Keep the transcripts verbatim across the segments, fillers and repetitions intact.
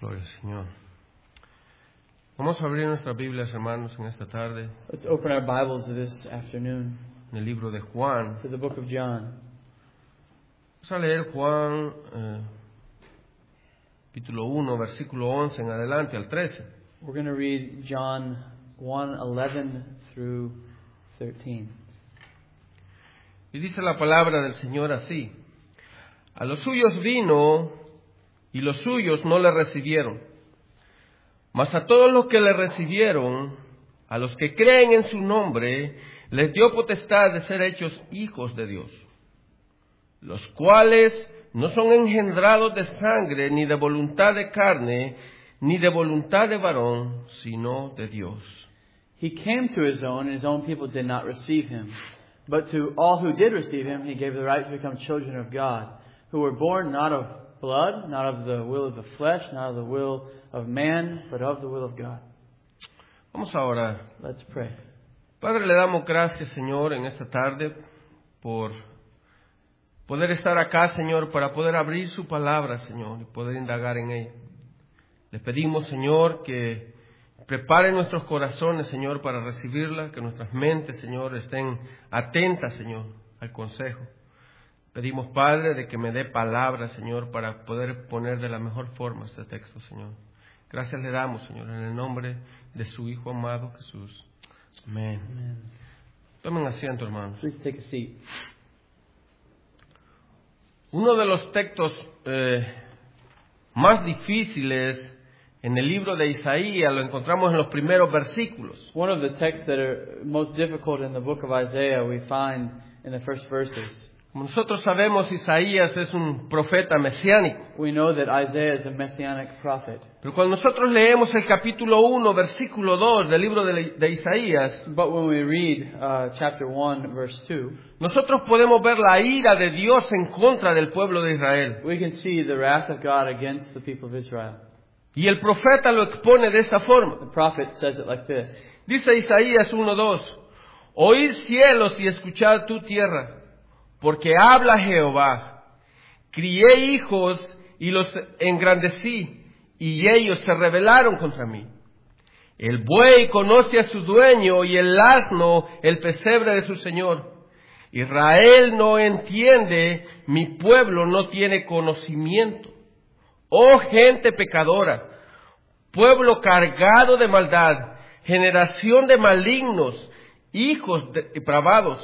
Gloria al Señor. Vamos a abrir nuestras Biblias, hermanos, en esta tarde. Let's open our Bibles this afternoon En el libro de Juan. to the book of John. Vamos a leer Juan, eh, capítulo uno, versículo once en adelante al trece. We're going to read John one eleven through thirteen. Y dice la palabra del Señor así: A los suyos vino, y los suyos no le recibieron. Mas a todos los que le recibieron, a los que creen en su nombre, les dio potestad de ser hechos hijos de Dios, los cuales no son engendrados de sangre, ni de voluntad de carne, ni de voluntad de varón, sino de Dios. He came to his own, and his own people did not receive him. But to all who did receive him, he gave the right to become children of God, who were born not of blood, not of the will of the flesh, not of the will of man, but of the will of God. Vamos a orar. Let's pray. Padre, le damos gracias, Señor, en esta tarde por poder estar acá, Señor, para poder abrir su palabra, Señor, y poder indagar en ella. Le pedimos, Señor, que prepare nuestros corazones, Señor, para recibirla, que nuestras mentes, Señor, estén atentas, Señor, al consejo. Pedimos, Padre, de que me dé palabras, Señor, para poder poner de la mejor forma este texto, Señor. Gracias le damos, Señor, en el nombre de su Hijo amado Jesús. Amén. Amen. Tomen asiento, hermanos. Please take a seat. Uno de los textos eh, más difíciles en el libro de Isaías lo encontramos en los primeros versículos. One of the texts that are most difficult in the book of Isaiah we find in the first verses. Como nosotros sabemos, Isaías es un profeta mesiánico. We know that Isaiah is a messianic prophet. Pero cuando nosotros leemos el capítulo uno, versículo dos del libro de, de Isaías, But when we read uh, chapter one, verse two, nosotros podemos ver la ira de Dios en contra del pueblo de Israel. we can see the wrath of God against the people of Israel. Y el profeta lo expone de esta forma. The prophet says it like this. Dice Isaías uno dos: Oíd cielos y escuchad tu tierra, porque habla Jehová. Crié hijos y los engrandecí, y ellos se rebelaron contra mí. El buey conoce a su dueño, y el asno el pesebre de su señor. Israel no entiende, mi pueblo no tiene conocimiento. Oh gente pecadora, pueblo cargado de maldad, generación de malignos, hijos depravados,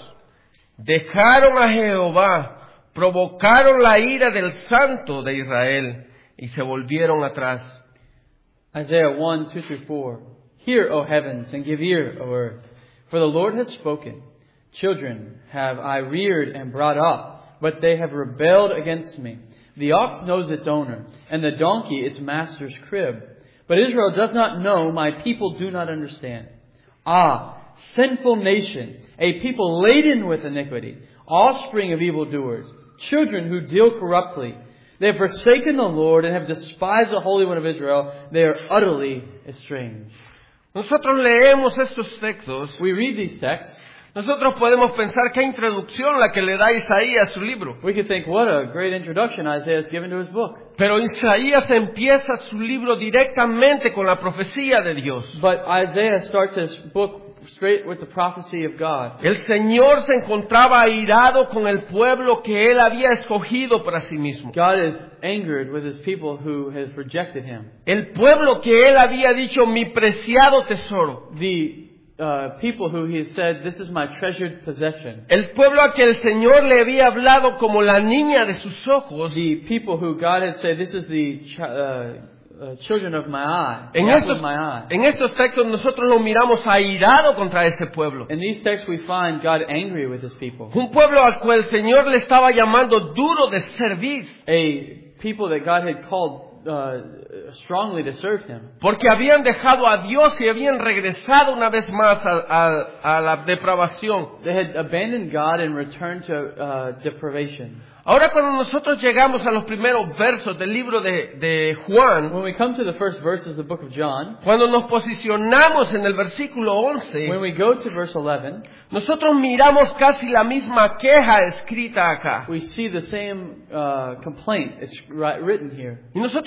dejaron a Jehová, provocaron la ira del Santo de Israel y se volvieron atrás. Isaiah one, two through four. Hear, O heavens, and give ear, O earth. For the Lord has spoken. Children have I reared and brought up, but they have rebelled against me. The ox knows its owner, and the donkey its master's crib. But Israel does not know, my people do not understand. Ah, sinful nation, a people laden with iniquity, offspring of evildoers, children who deal corruptly. They have forsaken the Lord and have despised the Holy One of Israel. They are utterly estranged. Nosotros leemos estos textos. We read these texts. Nosotros podemos pensar qué introducción la que le da Isaías a su libro. We could think, what a great introduction Isaiah has given to his book. Pero Isaías empieza su libro directamente con la profecía de Dios. But Isaiah starts his book straight with the prophecy of God. El Señor se encontraba airado con el pueblo que Él había escogido para sí mismo. God is angered with his people who have rejected him. El pueblo que Él había dicho, mi preciado tesoro. The uh, people who he said, this is my treasured possession. El pueblo a que el Señor le había hablado como la niña de sus ojos. The people who God had said, this is the ch- uh, uh, children of my eye. En the apple estos, of my eye. en estos textos nosotros lo miramos airado contra ese pueblo. In these texts we find God angry with his people. Un pueblo al cual el Señor le estaba llamando duro de servir. A people that God had called uh, strongly to serve him. Porque habían dejado a Dios y habían regresado una vez más a, a, a la depravación. They had abandoned God and returned to uh, deprivation. Ahora cuando nosotros llegamos a los primeros versos del libro de, de Juan, When we come to the first verses of the book of John, cuando nos posicionamos en el versículo once, when we go to verse eleven, nosotros miramos casi la misma queja escrita acá. we see the same uh, complaint. It's ri- written here. Y nosotros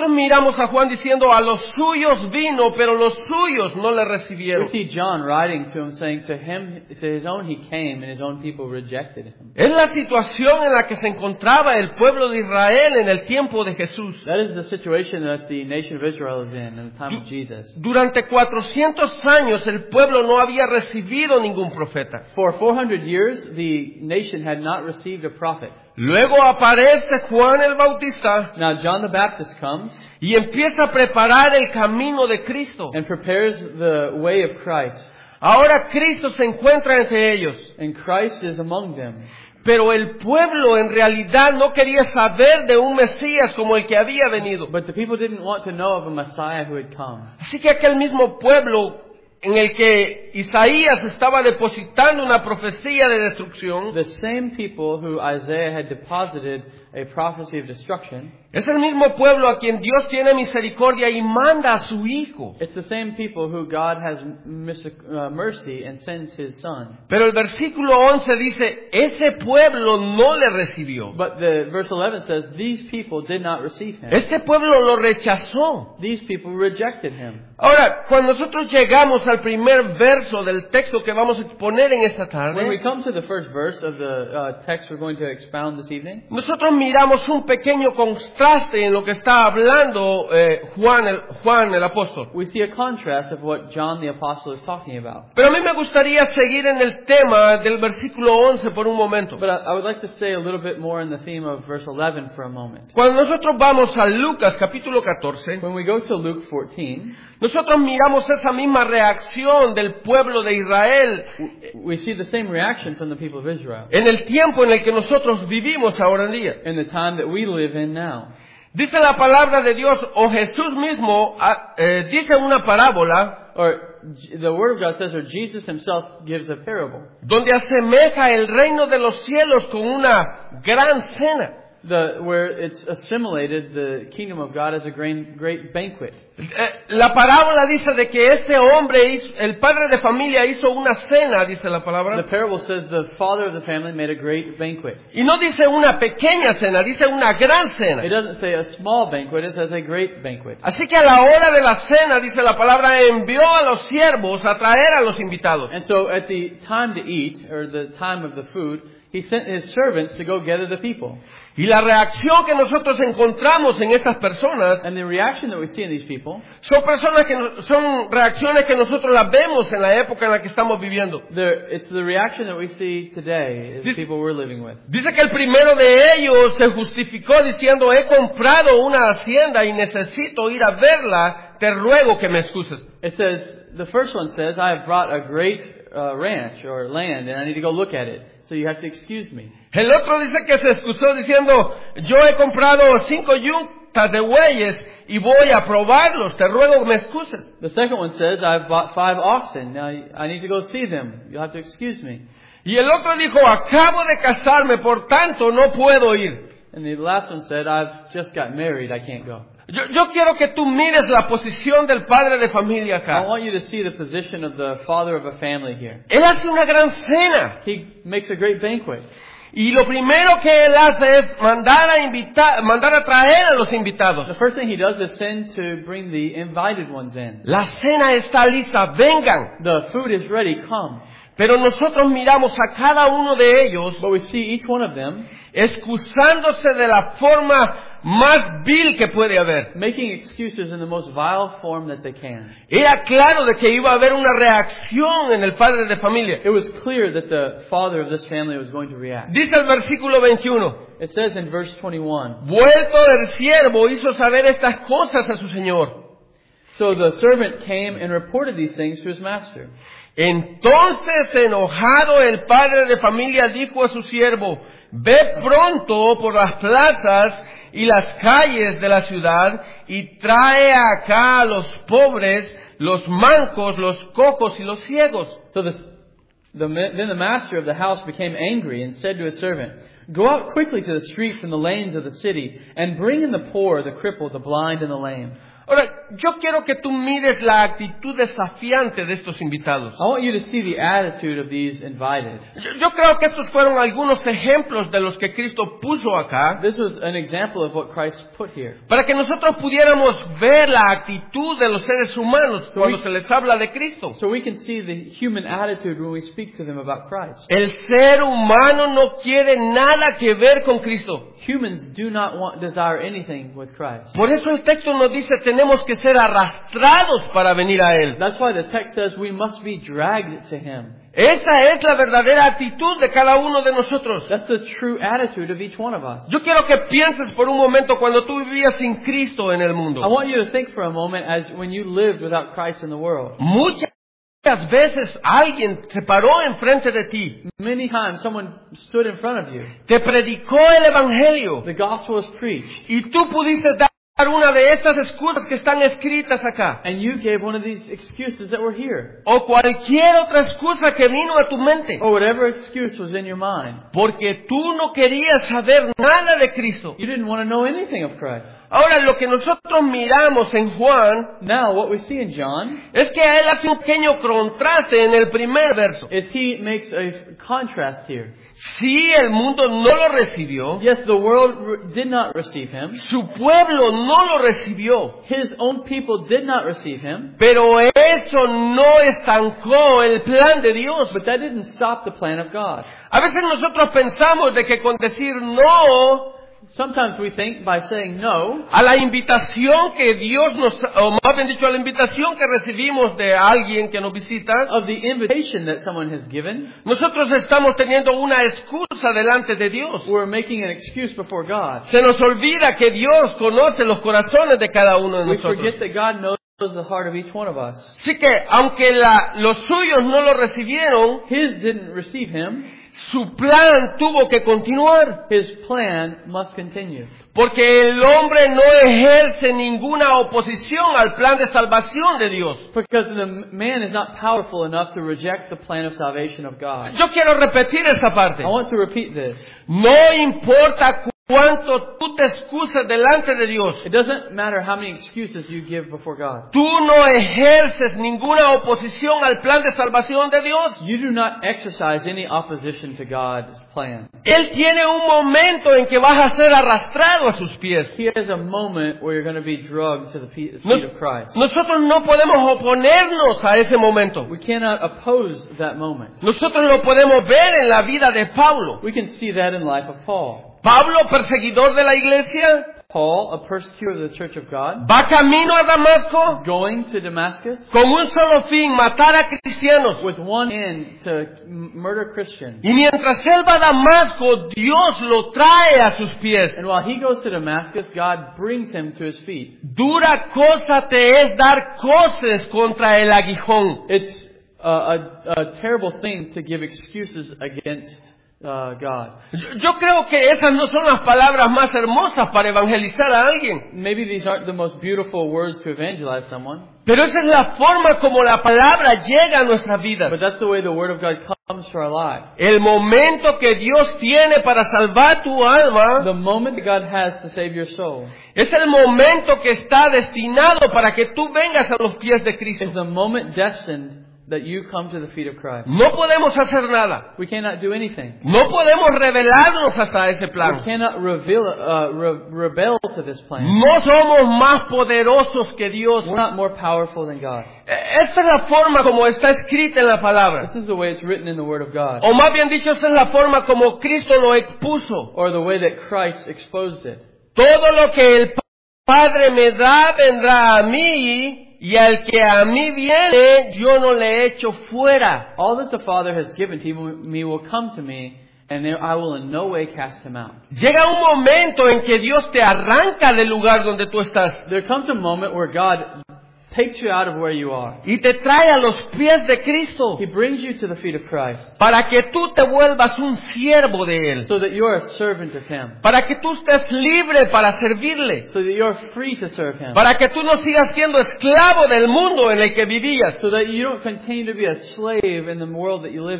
nosotros miramos a Juan diciendo, a los suyos vino, pero los suyos no le We recibieron. see John writing to him saying, to him, to his own he came, and his own people rejected him. Es la situación en la que se encontraba el pueblo de Israel en el tiempo de Jesús. That is the situation that the nation of Israel is in in the time of Jesus. Durante cuatrocientos años el pueblo no había recibido ningún profeta. For four hundred years, the nation had not received a prophet. Luego aparece Juan el Bautista Now John the Baptist comes y empieza a preparar el camino de Cristo. and prepares the way of Christ. Ahora Cristo se encuentra entre ellos. And Christ is among them. Pero el pueblo en realidad no quería saber de un Mesías como el que había venido. But the people didn't want to know of a Messiah who had come. Así que aquel mismo pueblo en el que Isaías estaba depositando una profecía de destrucción, The same people who Isaiah had deposited a prophecy of destruction, es el mismo pueblo a quien Dios tiene misericordia y manda a su Hijo. it's the same people who God has mis- uh, mercy and sends His Son. Pero el versículo once dice, ese pueblo no le recibió. But the verse eleven says, these people did not receive Him. Ese pueblo lo rechazó. These people rejected Him. Ahora, cuando nosotros llegamos al primer verso del texto que vamos a exponer en esta When we tarde, come to the first verse of the uh, text we're going to expound this evening, nosotros miramos un pequeño contraste en lo que está hablando eh, Juan, el, Juan el apóstol. we see a contrast of what John the Apostle is talking about. Pero a mí me gustaría seguir en el tema del versículo once por un momento. But I, I would like to stay a little bit more in the theme of verse eleven for a moment. Cuando nosotros vamos a Lucas capítulo catorce, When we go to Luke fourteen, nosotros miramos esa misma reacción del pueblo de Israel we see the same reaction from the people of Israel en el tiempo en el que nosotros vivimos ahora en día. in the time that we live in now. Dice la palabra de Dios, o Jesús mismo ah, eh, dice una parábola Or J- the Word of God says, or Jesus Himself gives a parable, donde asemeja el reino de los cielos con una gran cena. the, where it's assimilated the kingdom of God as a great, great banquet. Eh, La parábola dice de que este hombre, hizo- el padre de familia hizo una cena, dice la The palabra, parable says the father of the family made a great banquet. y no dice una pequeña cena, dice una gran cena. It doesn't say a small banquet, it says a great banquet. Así que a la hora de la cena, dice la palabra, envió a los siervos a traer a los invitados. And so at the time to eat, or the time of the food, He sent His servants to go gather the people. Y la reacción que nosotros encontramos en estas personas And the reaction that we see in these people, son personas que no- son reacciones que nosotros las vemos en la época en la que estamos viviendo. the, it's the reaction that we see today, is This- people we're living with. Dice que el primero de ellos se justificó diciendo, he comprado una hacienda y necesito ir a verla, te ruego que me excuses. It says, the first one says, I have brought a great uh, ranch or land and I need to go look at it. So you have to excuse me. El otro dice que se excusó diciendo, yo he comprado cinco yuntas de bueyes y voy a probarlos, te ruego que me excuses. The second one says, I've bought five oxen. Now I need to go see them. You'll have to excuse me. Y el otro dijo, acabo de casarme, por tanto no puedo ir. And the last one said, I've just got married. I can't go. Yo, yo quiero que tú mires la posición del padre de familia I acá. want you to see the position of the father of a family here. Él hace una gran cena. He makes a great banquet. Y lo primero que él hace es mandar a invitar, mandar a traer a los invitados. The first thing he does is send to bring the invited ones in. La cena está lista, vengan. The food is ready, come. Pero nosotros miramos a cada uno de ellos But we see each one of them excusándose de la forma más vil que puede haber. making excuses in the most vile form that they can. Era claro de que iba a haber una reacción en el padre de familia. It was clear that the father of this family was going to react. Dice el versículo veintiuno, It says in verse twenty-one, vuelto el siervo hizo saber estas cosas a su señor. so the servant came and reported these things to his master. Entonces, enojado, el padre de familia dijo a su siervo, ve pronto por las plazas y las calles de la ciudad y trae acá a los pobres, los mancos, los cojos y los ciegos. So the, the, then the master of the house became angry and said to his servant, go out quickly to the streets and the lanes of the city and bring in the poor, the crippled, the blind, and the lame. Ahora, yo quiero que tú mires la actitud desafiante de estos invitados. I want you to see the attitude of these invited. Yo, yo creo que estos fueron algunos ejemplos de los que Cristo puso acá, This was an example of what Christ put here. para que nosotros pudiéramos ver la actitud de los seres humanos cuando se les habla de Cristo. So we can see the human attitude when we speak to them about Christ. El ser humano no quiere nada que ver con Cristo. Humans do not want, desire anything with Christ. Por eso el texto nos dice tenemos que ser arrastrados para venir a Él. That's why the text says we must be dragged to Him. Esa es la verdadera actitud de cada uno de nosotros. That's the true attitude of each one of us. Yo quiero que pienses por un momento cuando tú vivías sin Cristo en el I mundo. want you to think for a moment as when you lived without Christ in the world. Muchas veces alguien se paró enfrente de ti, Many times someone stood in front of you. te predicó el Evangelio The gospel was preached. y tú pudiste dar una de estas excusas que están escritas acá. And you gave one of these excuses that were here. O cualquier otra excusa que vino a tu mente. Or whatever excuse was in your mind. Porque tú no querías saber nada de Cristo. You didn't want to know anything of Christ. Ahora, lo que nosotros miramos en Juan Now, what we see in John es que él hace un pequeño contraste en el primer verso. is he makes a contrast here. Si el mundo no lo recibió, Yes, the world re- did not receive him. su pueblo no lo recibió, His own people did not receive him. pero eso no estancó el plan de Dios. But that didn't stop the plan of God. A veces nosotros pensamos de que con decir no Sometimes we think by saying no a la invitación que Dios nos, o más bien dicho, a la invitación que recibimos de alguien que nos visita, of the invitation that someone has given, nosotros estamos teniendo una excusa delante de Dios. we're making an excuse before God. Se nos olvida que Dios conoce los corazones de cada uno de We nosotros. forget that God knows the heart of each one of us. Así que, aunque la, los suyos no lo recibieron, His didn't receive him. su plan tuvo que continuar. His plan must continue. Porque el hombre no ejerce ninguna oposición al plan de salvación de Dios. Because the man is not powerful enough to reject the plan of salvation of God. Yo quiero repetir esa parte. I want to repeat this. No importa cuánto tú te excuses delante de Dios. It doesn't matter how many excuses you give before God. Tú no ejerces ninguna oposición al plan de salvación de Dios. You do not exercise any opposition to God's plan. Él tiene un momento en que vas a ser arrastrado a sus pies. He has a moment where you're going to be drugged to the fe- feet Nos- of Christ. nosotros no podemos oponernos a ese momento. We cannot oppose that moment. Nosotros lo podemos ver en la vida de Pablo. We can see that in the life of Paul. Pablo, perseguidor de la iglesia, Paul, a persecutor of the church of God, va camino a Damasco going to Damascus con un solo fin, matar a cristianos. with one end to m- murder Christians. Y mientras él va a Damasco, Dios lo trae a sus pies. And while he goes to Damascus, God brings him to his feet. Dura cosa te es dar coces contra el aguijón. It's a, a, a terrible thing to give excuses against uh, God. Yo, yo creo que esas no son las palabras más hermosas para evangelizar a alguien. Maybe these aren't the most beautiful words to evangelize someone, Pero esa es la forma como la palabra llega a nuestras vidas. but that's the way the Word of God comes to our lives. El momento que Dios tiene para salvar tu alma The moment that God has to save your soul es el momento que está destinado para que tú vengas a los pies de is Cristo. the moment destined that you come to the feet of Christ. No podemos hacer nada. We cannot do anything. No podemos revelarnos hasta ese We plan. cannot reveal, uh, re- rebel to this plan. No somos más poderosos que Dios. We're not more powerful than God. Esta es la forma como está escrita en la palabra. This is the way it's written in the Word of God. O más bien dicho, esta es la forma como Cristo lo expuso. Or the way that Christ exposed it. Todo lo que el Padre me da vendrá a mí, y al que a mí viene, yo no le echo fuera. All that the Father has given to me will come to me, and I will in no way cast him out. Llega un momento en que Dios te arranca del lugar donde tú estás There comes a moment where God takes you out of where you are. y te trae a los pies de Cristo He brings you to the feet of Christ para que tú te vuelvas un siervo de Él, so that you are a servant of Him, para que tú estés libre para servirle, so that you are free to serve Him, para que tú no sigas siendo esclavo del mundo en el que vivías. so that you don't continue to be a slave in the world that you lived in.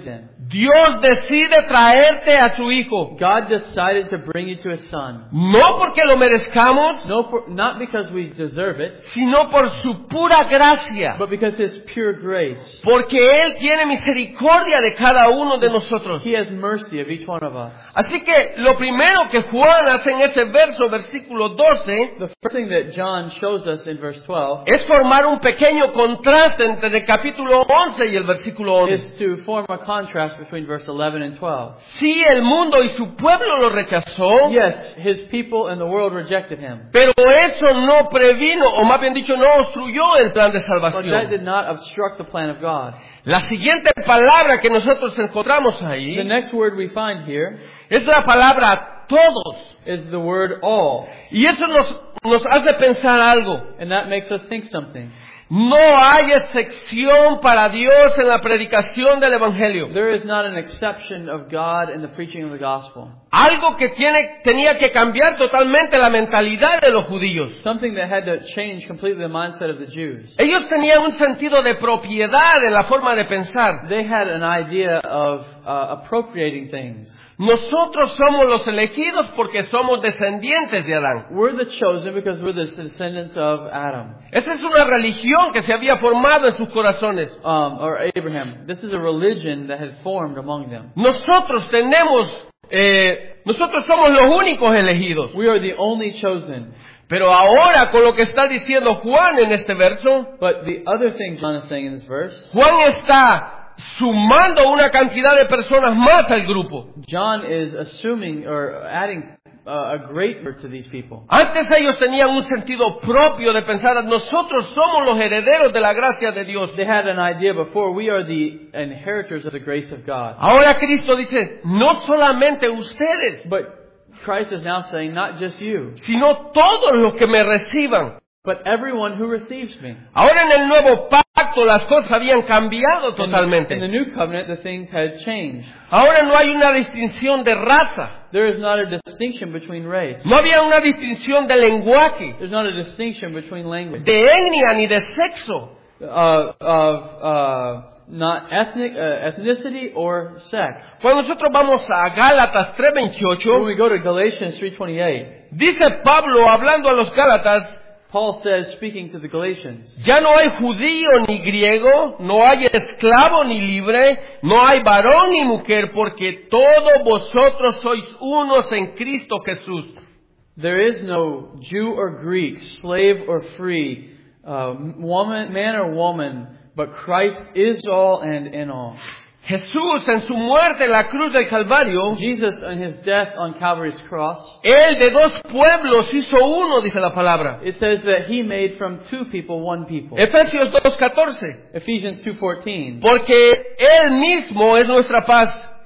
Dios decide traerte a su Hijo. God decided to bring you to His Son. No porque lo merezcamos, No, for, not because we deserve it, sino por su pura gracia. but because His pure grace. Porque Él tiene misericordia de cada uno de nosotros. He has mercy of each one of us. Así que lo primero que Juan hace en ese verso, versículo doce, The first thing that John shows us in verse twelve es formar un pequeño contraste entre el capítulo once y el versículo once. is to form a contrast between verse eleven and twelve. Sí, el mundo y su pueblo lo rechazó, Yes, His people and the world rejected Him. pero eso no previno, o más bien dicho, no obstruyó el plan de But that salvación. did not obstruct the plan of God. La siguiente palabra que nosotros encontramos The ahí next word we find here es la palabra todos. is the word all. Y eso nos, nos hace pensar algo. And that makes us think something. No hay excepción para Dios en la predicación del Evangelio. There is not an exception of God in the preaching of the gospel. Algo que tiene, tenía que cambiar totalmente la mentalidad de los judíos. Something that had to change completely the mindset of the Jews. Ellos tenían un sentido de propiedad en la forma de pensar. They had an idea of uh, appropriating things. Nosotros somos los elegidos porque somos descendientes de Adán. We're the chosen because we're the descendants of Adam. Esa es una religión que se había formado en sus corazones. Um, or Abraham. This is a religion that had formed among them. Nosotros tenemos, eh, nosotros somos los únicos elegidos. We are the only chosen. Pero ahora con lo que está diciendo Juan en este verso, But the other thing John is saying in this verse, Juan está sumando una cantidad de personas más al grupo. John is assuming or adding uh, a great word to these people. Antes ellos tenían un sentido propio de pensar, nosotros somos los herederos de la gracia de Dios. They had an idea before, we are the inheritors of the grace of God. Ahora Cristo dice, no solamente ustedes, But Christ is now saying, not just you, sino todos los que me reciban. but everyone who receives me. Ahora en el nuevo pacto las cosas habían cambiado totalmente. In the new covenant, the things had changed. Ahora no hay una distinción de raza. There is not a distinction between race. No había una distinción de lenguaje, There's not a distinction between language. de etnia ni de sexo. Uh, of uh, not ethnic uh, ethnicity or sex. Cuando nosotros vamos a Gálatas tres veintiocho, When we go to Galatians three twenty-eight, dice Pablo hablando a los Gálatas, Paul says, speaking to the Galatians, ya no hay judío ni griego, no hay esclavo ni libre, no hay varón ni mujer, porque todos vosotros sois unos en Cristo Jesús. there is no Jew or Greek, slave or free, uh, woman, man or woman, but Christ is all and in all. Jesús en su muerte en la cruz del Calvario, Jesus on His death on Calvary's cross, Él de dos pueblos hizo uno, dice la palabra. it says that He made from two people one people. Efesios dos catorce. Ephesians two fourteen. Porque Él mismo es nuestra paz,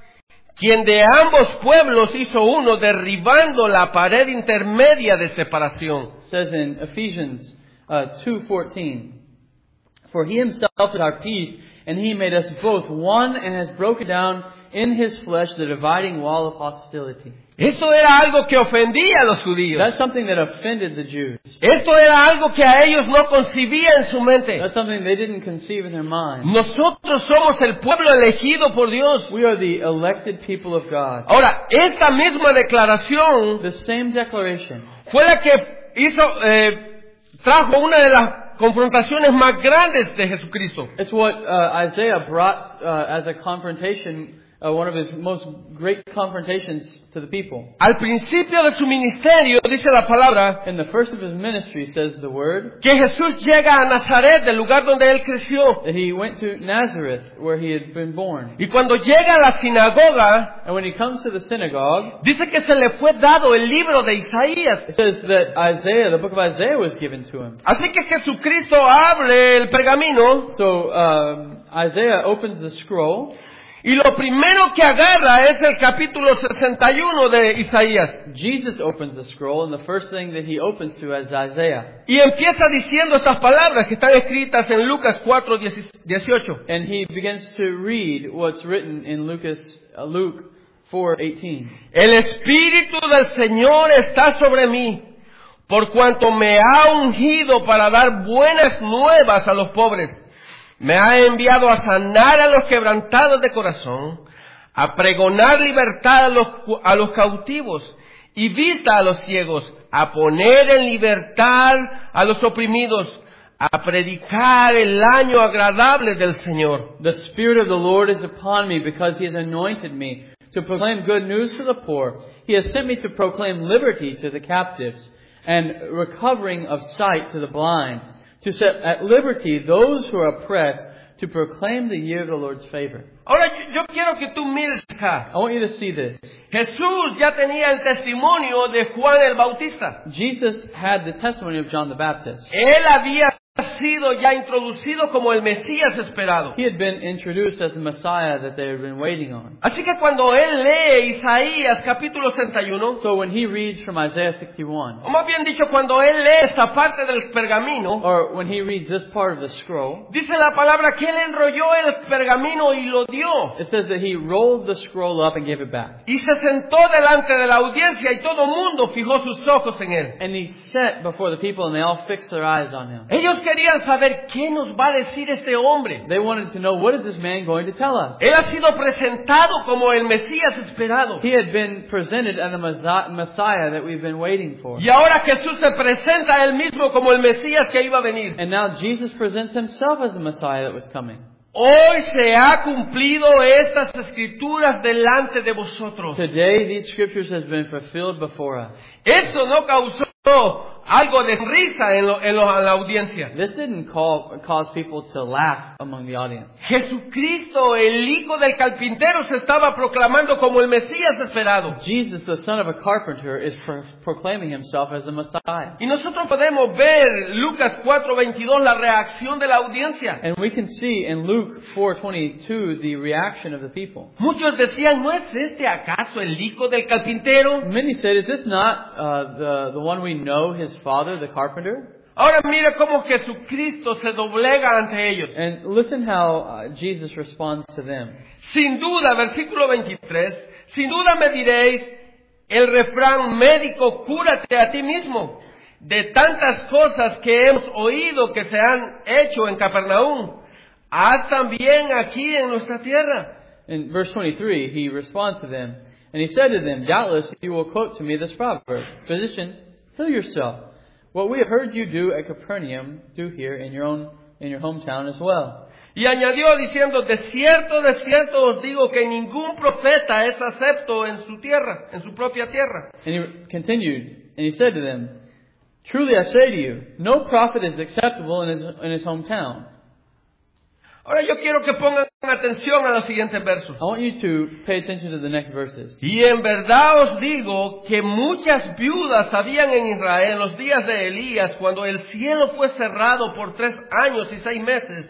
quien de ambos pueblos hizo uno, derribando la pared intermedia de separación. Says in Ephesians uh, two fourteen, for He Himself is our peace, and He made us both one, and has broken down in His flesh the dividing wall of hostility. Esto era algo que ofendía a los judíos. That's something that offended the Jews. Esto era algo que a ellos no concibía en su mente. That's something they didn't conceive in their mind. Nosotros somos el pueblo elegido por Dios. We are the elected people of God. Ahora, esta misma declaración The same declaration fue la que hizo, eh, trajo una de las confrontaciones más grandes de Jesucristo. It's what uh, Isaiah brought uh, as a confrontation, uh, one of his most great confrontations to the people. Al principio de su ministerio, dice la palabra, In the first of his ministry, says the word, que Jesús llega a Nazaret, del lugar donde él creció. that he went to Nazareth, where he had been born. Y cuando llega a la sinagoga, And when he comes to the synagogue, dice que se le fue dado el libro de Isaías. it says that Isaiah, the book of Isaiah, was given to him. Así que Jesucristo abre el pergamino So um, Isaiah opens the scroll, y lo primero que agarra es el capítulo sesenta y uno de Isaías. Jesus opens the scroll, and the first thing that he opens to is Isaiah. Y empieza diciendo estas palabras que están escritas en Lucas cuatro dieciocho. And he begins to read what's written in Lucas, uh, Luke four eighteen. El Espíritu del Señor está sobre mí, por cuanto me ha ungido para dar buenas nuevas a los pobres. Me ha enviado a sanar a los quebrantados de corazón, a pregonar libertad a los, a los cautivos y vista a los ciegos, a poner en libertad a los oprimidos, a predicar el año agradable del Señor. The Spirit of the Lord is upon me, because He has anointed me to proclaim good news to the poor. He has sent me to proclaim liberty to the captives and recovering of sight to the blind, to set at liberty those who are oppressed, to proclaim the year of the Lord's favor. Ahora yo, yo quiero que tú mires acá. I want you to see this. Jesús ya tenía el testimonio de Juan el Bautista. Jesus had the testimony of John the Baptist. Él había sido ya introducido como el Mesías esperado. He had been introduced as the Messiah that they had been waiting on. Así que cuando él lee Isaías capítulo sesenta y uno, So when he reads from Isaiah sixty-one, o más bien dicho, cuando él lee esta parte del pergamino, or when he reads this part of the scroll, dice la palabra que él enrolló el pergamino y lo dio. it says that he rolled the scroll up and gave it back. Y se sentó delante de la audiencia y todo mundo fijó sus ojos en él. And he sat before the people and they all fixed their eyes on him. Ellos querían saber qué nos va a decir este hombre. They wanted to know, what is this man going to tell us? Él ha sido presentado como el Mesías esperado. He had been presented as the Messiah Messiah that we've been waiting for. Y ahora Jesús se presenta a él mismo como el Mesías que iba a venir. And now Jesus presents himself as the Messiah that was coming. Hoy se ha cumplido estas escrituras delante de vosotros. Today these scriptures has been fulfilled before us. Eso no causó algo de risa en, lo, en, lo, en la audiencia. This didn't call, cause people to laugh among the audience. Jesucristo, el hijo del carpintero, se estaba proclamando como el Mesías esperado. Jesus, the son of a carpenter, is pro- proclaiming himself as the Messiah. Y nosotros podemos ver Lucas cuatro veintidós la reacción de la audiencia. And we can see in Luke four twenty-two the reaction of the people. Muchos decían, ¿no es este acaso el hijo del carpintero? Many said, is this not uh, the, the one we know, his father, the carpenter? Ahora mira cómo Jesucristo se doblega ante ellos. And listen how uh, Jesus responds to them. Sin duda, versículo veintitrés, sin duda me diréis el refrán médico, cúrate a ti mismo. De tantas cosas que hemos oído que se han hecho en Capernaum, haz también aquí en nuestra tierra. In verse twenty-three, he responds to them, and he said to them, doubtless you will quote to me this proverb, Physician, heal yourself. What we have heard you do at Capernaum, do here in your own, in your hometown as well. Y añadió diciendo, de cierto, de cierto os digo que ningún profeta es acepto en su tierra, en su propia tierra. And he continued, and he said to them, truly I say to you, no prophet is acceptable in his, in his hometown. Ahora yo quiero que pongan atención a los siguientes versos. I want you to pay attention to the next verses. Y en verdad os digo que muchas viudas habían en Israel en los días de Elías, cuando el cielo fue cerrado por tres años y seis meses,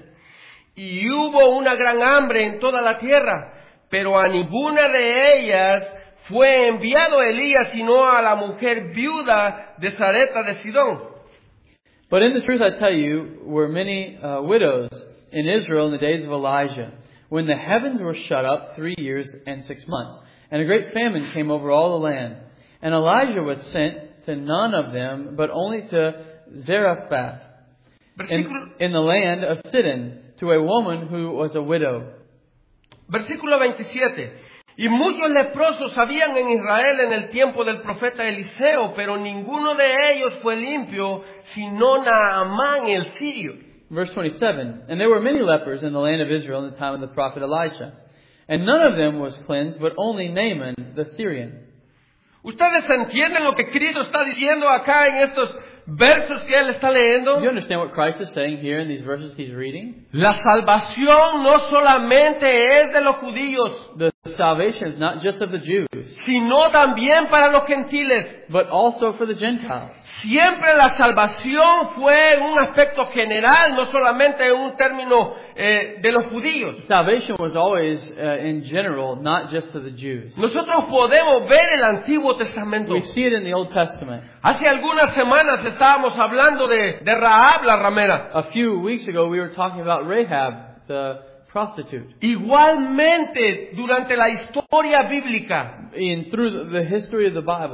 y hubo una gran hambre en toda la tierra, pero a ninguna de ellas fue enviado Elías, sino a la mujer viuda de Sarepta de Sidón. But in the truth I tell you, were many uh, widows in Israel in the days of Elijah, when the heavens were shut up three years and six months, and a great famine came over all the land. And Elijah was sent to none of them, but only to Zarephath, in, in the land of Sidon, to a woman who was a widow. Versículo veintisiete. Y muchos leprosos habían en Israel en el tiempo del profeta Eliseo, pero ninguno de ellos fue limpio, sino Naamán el sirio. Verse twenty-seven, and there were many lepers in the land of Israel in the time of the prophet Elisha, and none of them was cleansed, but only Naaman the Syrian. ¿Ustedes entienden lo que Cristo está diciendo acá en estos versos que él está leyendo? Do you understand what Christ is saying here in these verses he's reading? La salvación no solamente es de los judíos, The salvation is not just of the Jews, sino también para los gentiles. but also for the Gentiles. Siempre la salvación fue un aspecto general, no solamente un término eh, de los judíos. Salvation was always, uh, in general, not just to the Jews. Nosotros podemos ver el Antiguo Testamento. We see it in the Old Testament. Hace algunas semanas estábamos hablando de, de Rahab la ramera. A few weeks ago we were talking about Rahab, the prostitute. Igualmente, durante la historia bíblica, In through the history of the Bible,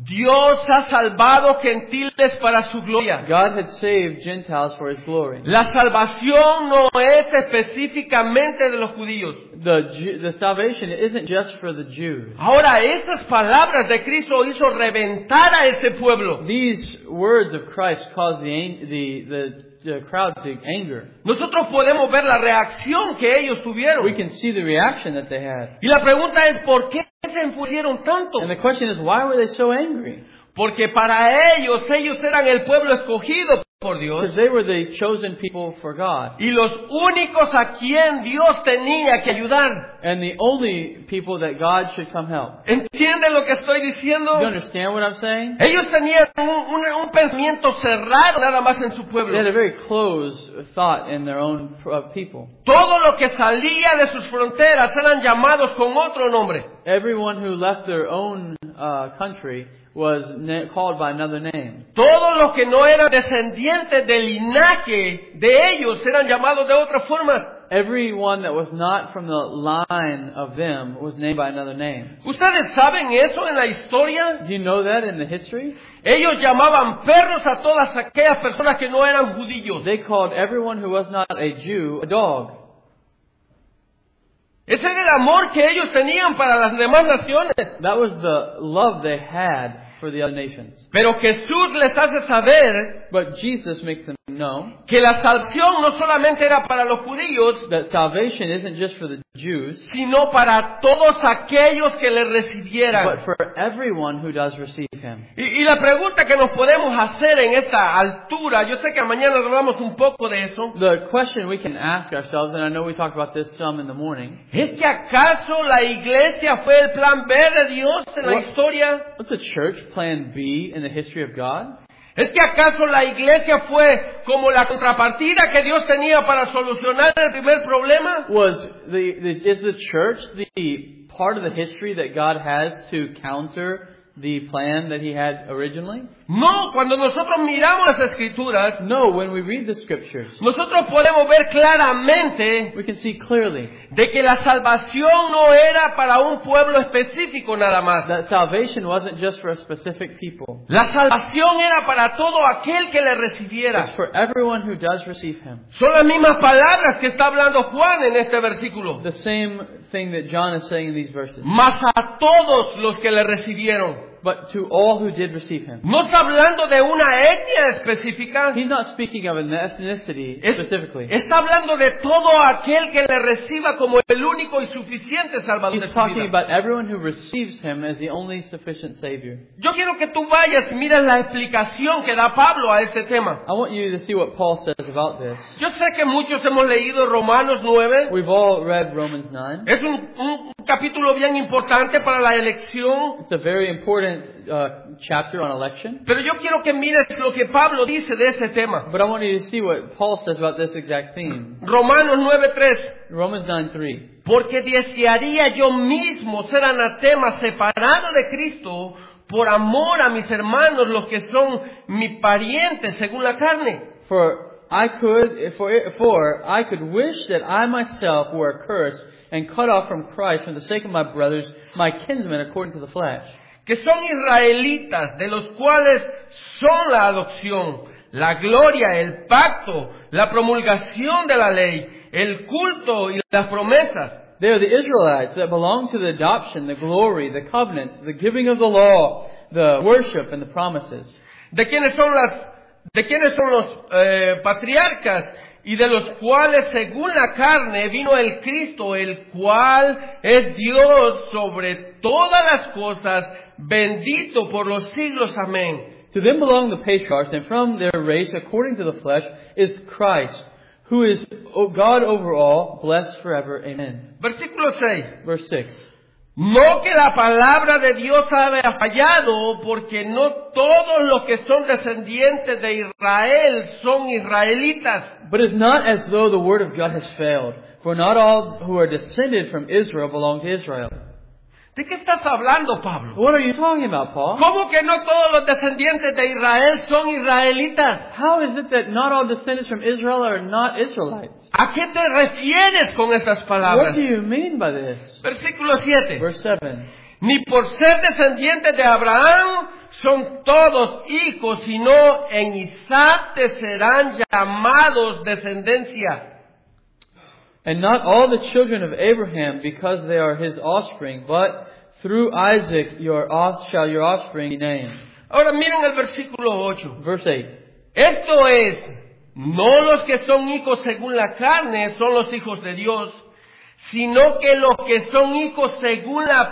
Dios ha salvado gentiles para su gloria. God had saved Gentiles for His glory. La salvación no es específicamente de los judíos. The, Ju- the salvation isn't just for the Jews. Ahora, estas palabras de Cristo hizo reventar a ese pueblo. These words of Christ caused the, ang- the, the, the crowd to anger. Nosotros podemos ver la reacción que ellos tuvieron. We can see the reaction that they had. Y la pregunta es, ¿por qué se enfurecieron tanto? And the question is, why were they so angry? Porque para ellos, ellos eran el pueblo escogido por Dios. Because they were the chosen people for God. Y los únicos a quien Dios tenía que ayudar. And the only people that God should come help. ¿Entienden lo que estoy Do diciendo? you understand what I'm saying? Ellos tenían un, un, un pensamiento cerrado nada más en su They pueblo. had a very closed thought in their own uh, people. Todo lo que salía de sus fronteras eran llamados con otro nombre. Everyone who left their own uh, country was na- called by another name. Todos los que no eran descendientes del linaje de ellos eran llamados de otras formas. Everyone that was not from the line of them was named by another name. ¿Ustedes saben eso en la historia? Do you know that in the history? Ellos llamaban perros a todas aquellas personas que no eran judíos. They called everyone who was not a Jew a dog. Ese era el amor que ellos tenían para las demás naciones. That was the love they had for the other nations. Pero Jesús les hace saber But Jesus makes them know que la salvación no solamente era para los judíos, that salvation isn't just for the Jews, sino para todos aquellos que le recibieran. but for everyone who does receive Him. Y, y la pregunta que nos podemos hacer en esta altura, yo sé que mañana hablamos un poco de eso, The question we can ask ourselves, and I know we talked about this some in the morning, ¿es que acaso la iglesia fue el plan B de Dios en la What- historia? what's the church plan B in the history of God? ¿Es que acaso la iglesia fue como la contrapartida que Dios tenía para solucionar el primer problema? Was the, the is the church the part of the history that God has to counter the plan that He had originally? No, cuando nosotros miramos las escrituras, No, when we read the scriptures, nosotros podemos ver claramente we can see clearly de que la salvación no era para un pueblo específico nada más. that salvation wasn't just for a specific people. La salvación era para todo aquel que le recibiera. It's for everyone who does receive Him. Son las mismas palabras que está hablando Juan en este versículo. The same thing that John is saying in these verses. Mas a todos los que le recibieron. But to all who did receive Him. No está hablando de una etnia específica. He's not speaking of an ethnicity Es- specifically. está hablando de todo aquel que le reciba como el único y suficiente Salvador de He's su talking vida. about everyone who receives Him as the only sufficient Savior. Yo quiero que tú vayas y mires la explicación que da Pablo a este tema. I want you to see what Paul says about this. Yo sé que muchos hemos leído Romanos nueve. We've all read Romans nine. Es un, un capítulo bien importante para la elección. It's a very important uh, chapter on election. Pero yo quiero que mires lo que Pablo dice de ese tema. But I want you to see what Paul says about this exact theme. Romanos nueve tres. Romans nine three. Porque desearía yo mismo ser anatema separado de Cristo por amor a mis hermanos, los que son mis parientes según la carne. For I could, for, for I could wish that I myself were accursed and cut off from Christ for the sake of my brothers, my kinsmen according to the flesh. Que son israelitas, de los cuales son la adopción, la gloria, el pacto, la promulgación de la ley, el culto y las promesas. They are the Israelites that belong to the adoption, the glory, the covenant, the giving of the law, the worship, and the promises. De quienes son las, de quienes son los eh, patriarcas y de los cuales según la carne vino el Cristo, el cual es Dios sobre todas las cosas, bendito por los siglos. Amén. To them belong the patriarchs, and from their race, according to the flesh, is Christ, who is God over all, blessed forever. Amen. Versículo seis. Verse six. No que la palabra de Dios haya fallado, porque no todos los que son descendientes de Israel son israelitas. But it's not as though the word of God has failed, for not all who are descended from Israel belong to Israel. ¿De qué estás hablando, Pablo? What are you talking about, Paul? ¿Cómo que no todos los descendientes de Israel son israelitas? How is it that not all descendants from Israel are not Israelites? ¿A qué te refieres con estas What palabras? do you mean by this? Versículo siete. Verse seven. Ni por ser descendientes de Abraham son todos hijos, sino en Isaac te serán llamados descendencia. And not all the children of Abraham, because they are his offspring, but through Isaac your off, shall your offspring be named. Ahora miren el versículo ocho. Verse eight. Esto es, no los que son hijos según la carne son los hijos de Dios, sino que los que son hijos según la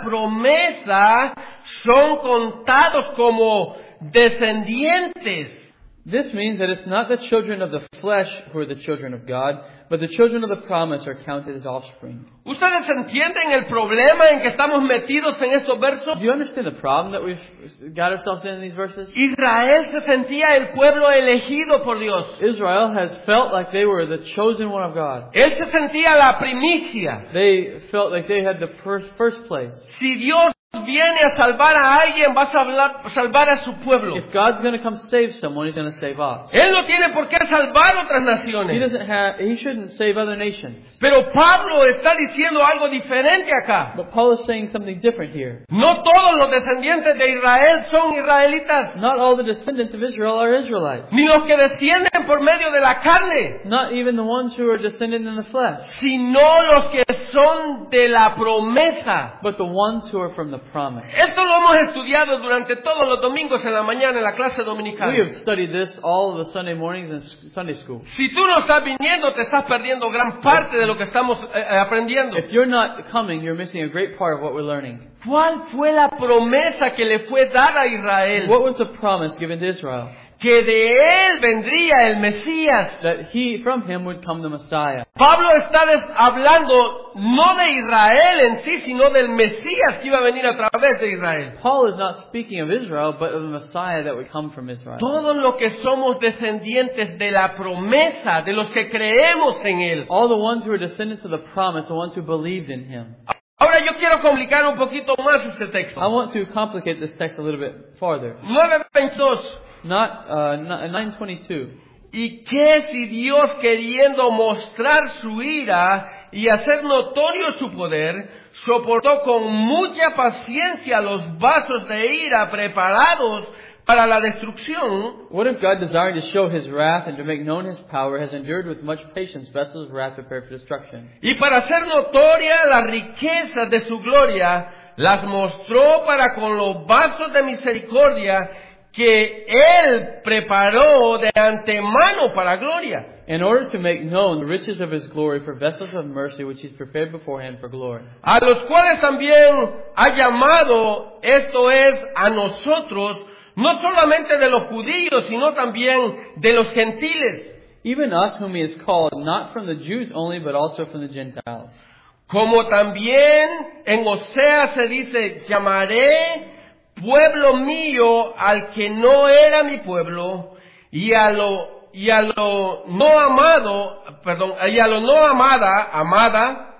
promesa son contados como descendientes. This means that it's not the children of the flesh who are the children of God, but the children of the promise are counted as offspring. ¿Ustedes entienden el problema en que estamos metidos en estos versos? Do you understand the problem that we've got ourselves in, in these verses? Israel se sentía el pueblo elegido por Dios. Israel has felt like they were the chosen one of God. Él se sentía la primicia. They felt like they had the first, first place. Si Dios viene a salvar a alguien, va a salvar, salvar a su pueblo. If God's going to come save someone, He's going to save us. Él no tiene por qué salvar otras He naciones. doesn't have. He shouldn't save other nations. Pero Pablo está diciendo algo diferente acá. But Paul is saying something different here. No todos los descendientes de Israel son israelitas, Not all the descendants of Israel are Israelites. ni los que descienden por medio de la carne, Not even the ones who are descended in the flesh, sino los que son de la promesa. but the ones who are from the promise. Esto lo hemos estudiado durante todos los domingos en la mañana en la clase We dominical. have studied this all the Sunday mornings in s- Sunday school. Si tú no estás viniendo, te estás perdiendo gran parte de lo que estamos eh, eh, aprendiendo. If you're not coming, you're missing a great part of what we're learning. ¿Cuál fue la promesa que le fue dada a Israel? What was the promise given to Israel? Que de él vendría el Mesías. That he, from him would come the Messiah. Pablo está des- hablando no de Israel en sí, sino del Mesías que iba a venir a través de Israel. Paul is not speaking of Israel, but of the Messiah that would come from Israel. Todos los que somos descendientes de la promesa, de los que creemos en él. All the ones who are descendants of the promise, the ones who believed in him. Ahora yo quiero complicar un poquito más este I texto. want to complicate this text a little bit farther. nueve veintidós. Not uh, nine twenty-two. ¿Y qué si Dios, queriendo mostrar su ira y hacer notorio su poder, soportó con mucha paciencia los vasos de ira preparados para la destrucción? What if God, desiring to show His wrath and to make known His power, has endured with much patience vessels of wrath prepared for destruction? Y para hacer notoria las riquezas de su gloria, las mostró para con los vasos de misericordia que Él preparó de antemano para gloria. In order to make known the riches of His glory for vessels of mercy which He's prepared beforehand for glory. A los cuales también ha llamado, esto es, a nosotros, no solamente de los judíos, sino también de los gentiles. Even us whom He has called, not from the Jews only, but also from the Gentiles. Como también en Oseas se dice, llamaré pueblo mío al que no era mi pueblo, y a lo, y a lo no amado, perdón, y a lo no amada, amada,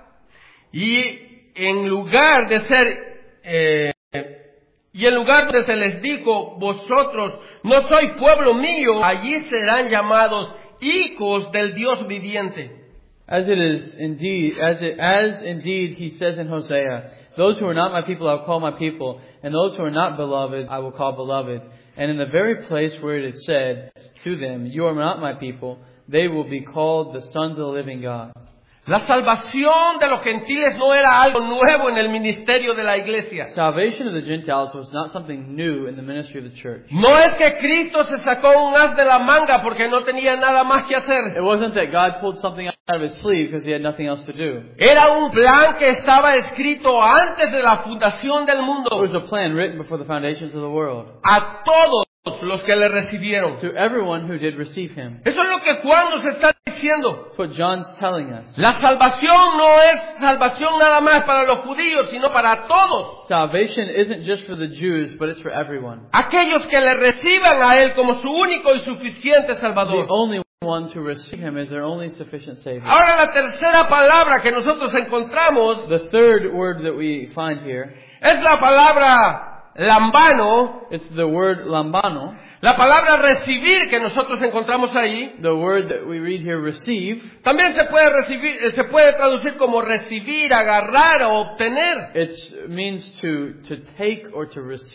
y en lugar de ser, eh, y en lugar de se les dijo, vosotros no sois pueblo mío, allí serán llamados hijos del Dios viviente. As it is indeed, as it, as indeed He says in Hosea, those who are not my people I will call my people, and those who are not beloved I will call beloved. And in the very place where it is said to them, you are not my people, they will be called the sons of the living God. La salvación de los gentiles no era algo nuevo en el ministerio de la iglesia. Salvation of the Gentiles was not something new in the ministry of the church. No es que Cristo se sacó un as de la manga porque no tenía nada más que hacer. It wasn't that God pulled something out of His sleeve because He had nothing else to do. Era un plan que estaba escrito antes de la fundación del It mundo. was a plan written before the foundations of the world. A todos los que le recibieron. To everyone who did receive Him. Eso es lo que Juan nos está diciendo. That's what John's telling us. La salvación no es salvación nada más para los judíos, sino para todos. Salvation isn't just for the Jews, but it's for everyone. Aquellos que le reciban a Él como su único y suficiente The Salvador. only ones who receive Him as their only sufficient Savior. Ahora la tercera palabra que nosotros encontramos The third word that we find here, es la palabra lambano, it's the word lambano. la palabra recibir que nosotros encontramos ahí. The word that we read here, receive. También se puede recibir, eh, se puede traducir como recibir, agarrar o obtener. It means to, to take or to receive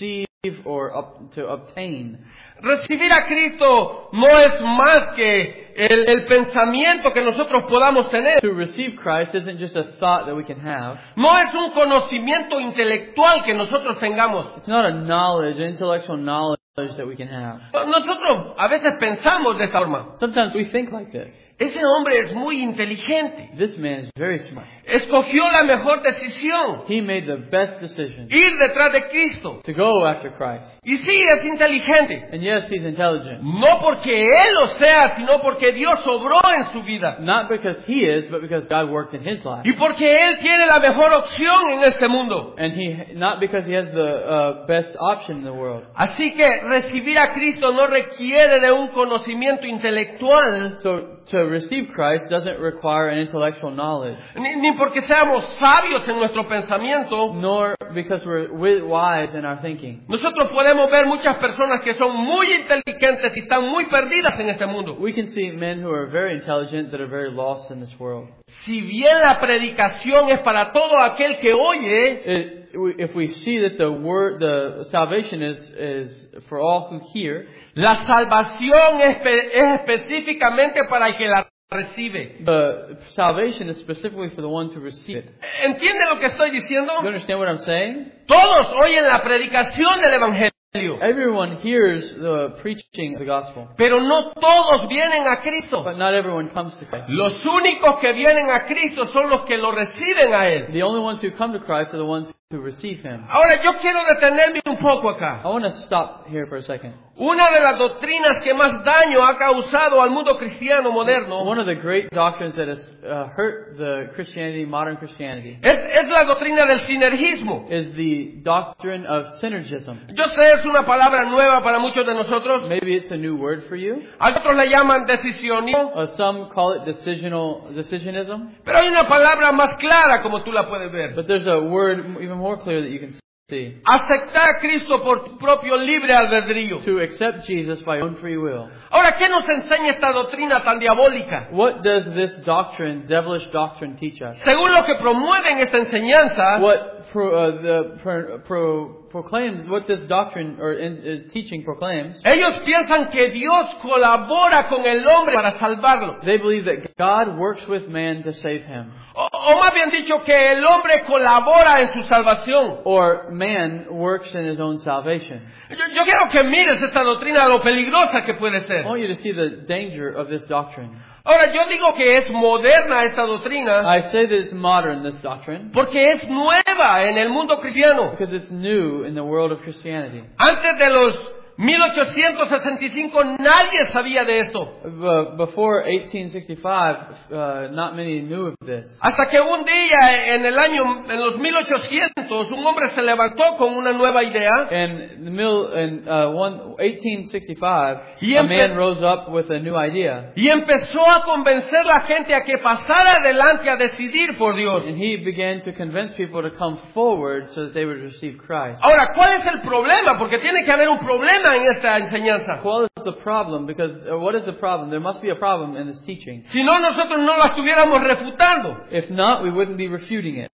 or up, to obtain. Recibir a Cristo no es más que el, el pensamiento que nosotros podamos tener. To receive Christ isn't just a thought that we can have. No es un conocimiento intelectual que nosotros tengamos. It's not a knowledge, an intellectual knowledge that we can have. Nosotros a veces pensamos de esta forma. Sometimes we think like this. Ese hombre es muy inteligente. This man is very smart. Escogió la mejor decisión. He made the best decision Ir detrás de Cristo. to go after Christ. Y sí, es inteligente. And yes, he's intelligent. No porque él lo sea, sino porque Dios obró en su vida. Not because he is, but because God worked in his life. Y porque él tiene la mejor opción en este mundo. And he, not because he has the uh, best option in the world. Así que recibir a Cristo no requiere de un conocimiento intelectual, So to receive Christ doesn't require an intellectual knowledge, ni, ni porque seamos sabios en nuestro pensamiento. nor because we're wi- wise in our thinking. Nosotros podemos ver muchas personas que son muy inteligentes y están muy perdidas en este mundo. We can see men who are very intelligent that are very lost in this world. Si bien la predicación es para todo aquel que oye, It, if we see that the word, the salvation is, is for all who hear, la salvación es, espe- es específicamente para el que la recibe. the salvation is specifically for the ones who receive it. ¿Entiende lo que estoy diciendo? You understand what I'm saying? Todos oyen la predicación del Evangelio, Everyone hears the preaching of the gospel, pero no todos vienen a Cristo. but not everyone comes to Christ. Los únicos que vienen a Cristo son los que lo reciben a Él. The only ones who come to Christ are the ones who receive Him. Ahora yo quiero detenerme un poco acá. I want to stop here for a second. Una de las doctrinas que más daño ha causado al mundo cristiano moderno One of the great doctrines that has uh, hurt the Christianity, modern Christianity, es, es la doctrina del sinergismo. is the doctrine of synergism. Yo sé, es una palabra nueva para muchos de nosotros. Maybe it's a new word for you. Otros le llaman decisionismo. Uh, some call it decisional decisionism, Pero hay una palabra más clara como tú la puedes ver. but there's a word even more clear that you can see. Aceptar a Cristo por tu propio libre albedrío. To accept Jesus by your own free will. Ahora, ¿qué nos enseña esta doctrina tan diabólica? What does this doctrine, devilish doctrine, teach us? Según lo que promueven esta enseñanza, What pro, uh, the pro, pro, proclaims, what this doctrine or in, uh, teaching proclaims, ellos piensan que Dios colabora con el hombre para salvarlo. they believe that God works with man to save him, O, o más bien dicho, que el hombre colabora en su salvación. or man works in his own salvation. Yo, yo quiero que mires esta doctrina, lo peligrosa que puede I ser. want you to see the danger of this doctrine. Ahora, yo digo que es moderna esta doctrina I say that it's modern, this doctrine, porque es nueva en el mundo cristiano. because it's new in the world of Christianity. Antes de los mil ochocientos sesenta y cinco nadie sabía de esto. B- Before eighteen sixty-five, uh, not many knew of this. Hasta que un día en el año, en los mil ochocientos, un hombre se levantó con una nueva idea. And the mil, in uh, one, eighteen sixty-five, Y a empe- man rose up with a new idea. Y empezó a convencer a la gente a que pasara adelante a decidir por Dios. And he began to convince people to come forward so that they would receive Christ. Ahora, ¿cuál es el problema? Porque tiene que haber un problema en esta enseñanza. What is the problem? Because uh, what is the problem? There must be a problem in this teaching. Si no, nosotros no la estuviéramos refutando. If not, we wouldn't be refuting it.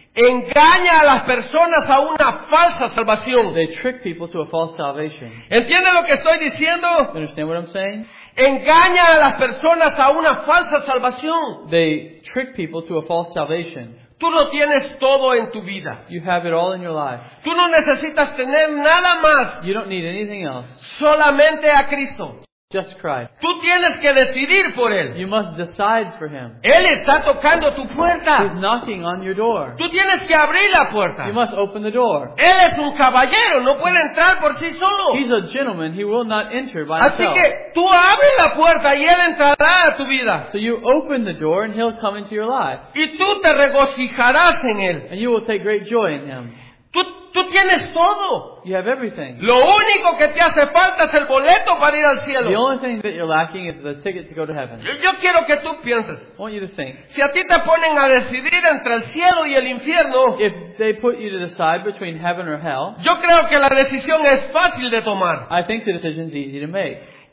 Engaña a las personas a una falsa salvación. They trick people to a false salvation. ¿Entiende lo que estoy diciendo? You understand what I'm saying? Engaña a las personas a una falsa salvación. They trick people to a false salvation. Tú lo tienes todo en tu vida. You have it all in your life. Tú no necesitas tener nada más, You don't need anything else. solamente a Cristo. Just Christ. Tú tienes que decidir por Él. You must decide for Him. Él está tocando tu He's puerta. knocking on your door. Tú tienes que abrir la puerta. You must open the door. Él es un caballero, no puede entrar por sí solo. He's a gentleman. He will not enter by Así himself. que tú abres la puerta y Él entrará a tu vida. So you open the door and He'll come into your life. Y tú te regocijarás en Él. And you will take great joy in Him. Tú, tú tienes todo. You have everything. Lo único que te hace falta es el boleto para ir al The cielo. only thing that you're lacking is the ticket to go to heaven. Yo, yo quiero que tú pienses. I want you to think. Si a ti te ponen a decidir entre el cielo y el infierno, If they put you to decide between heaven or hell, yo creo que la decisión es fácil de tomar. I think the decision's easy to make.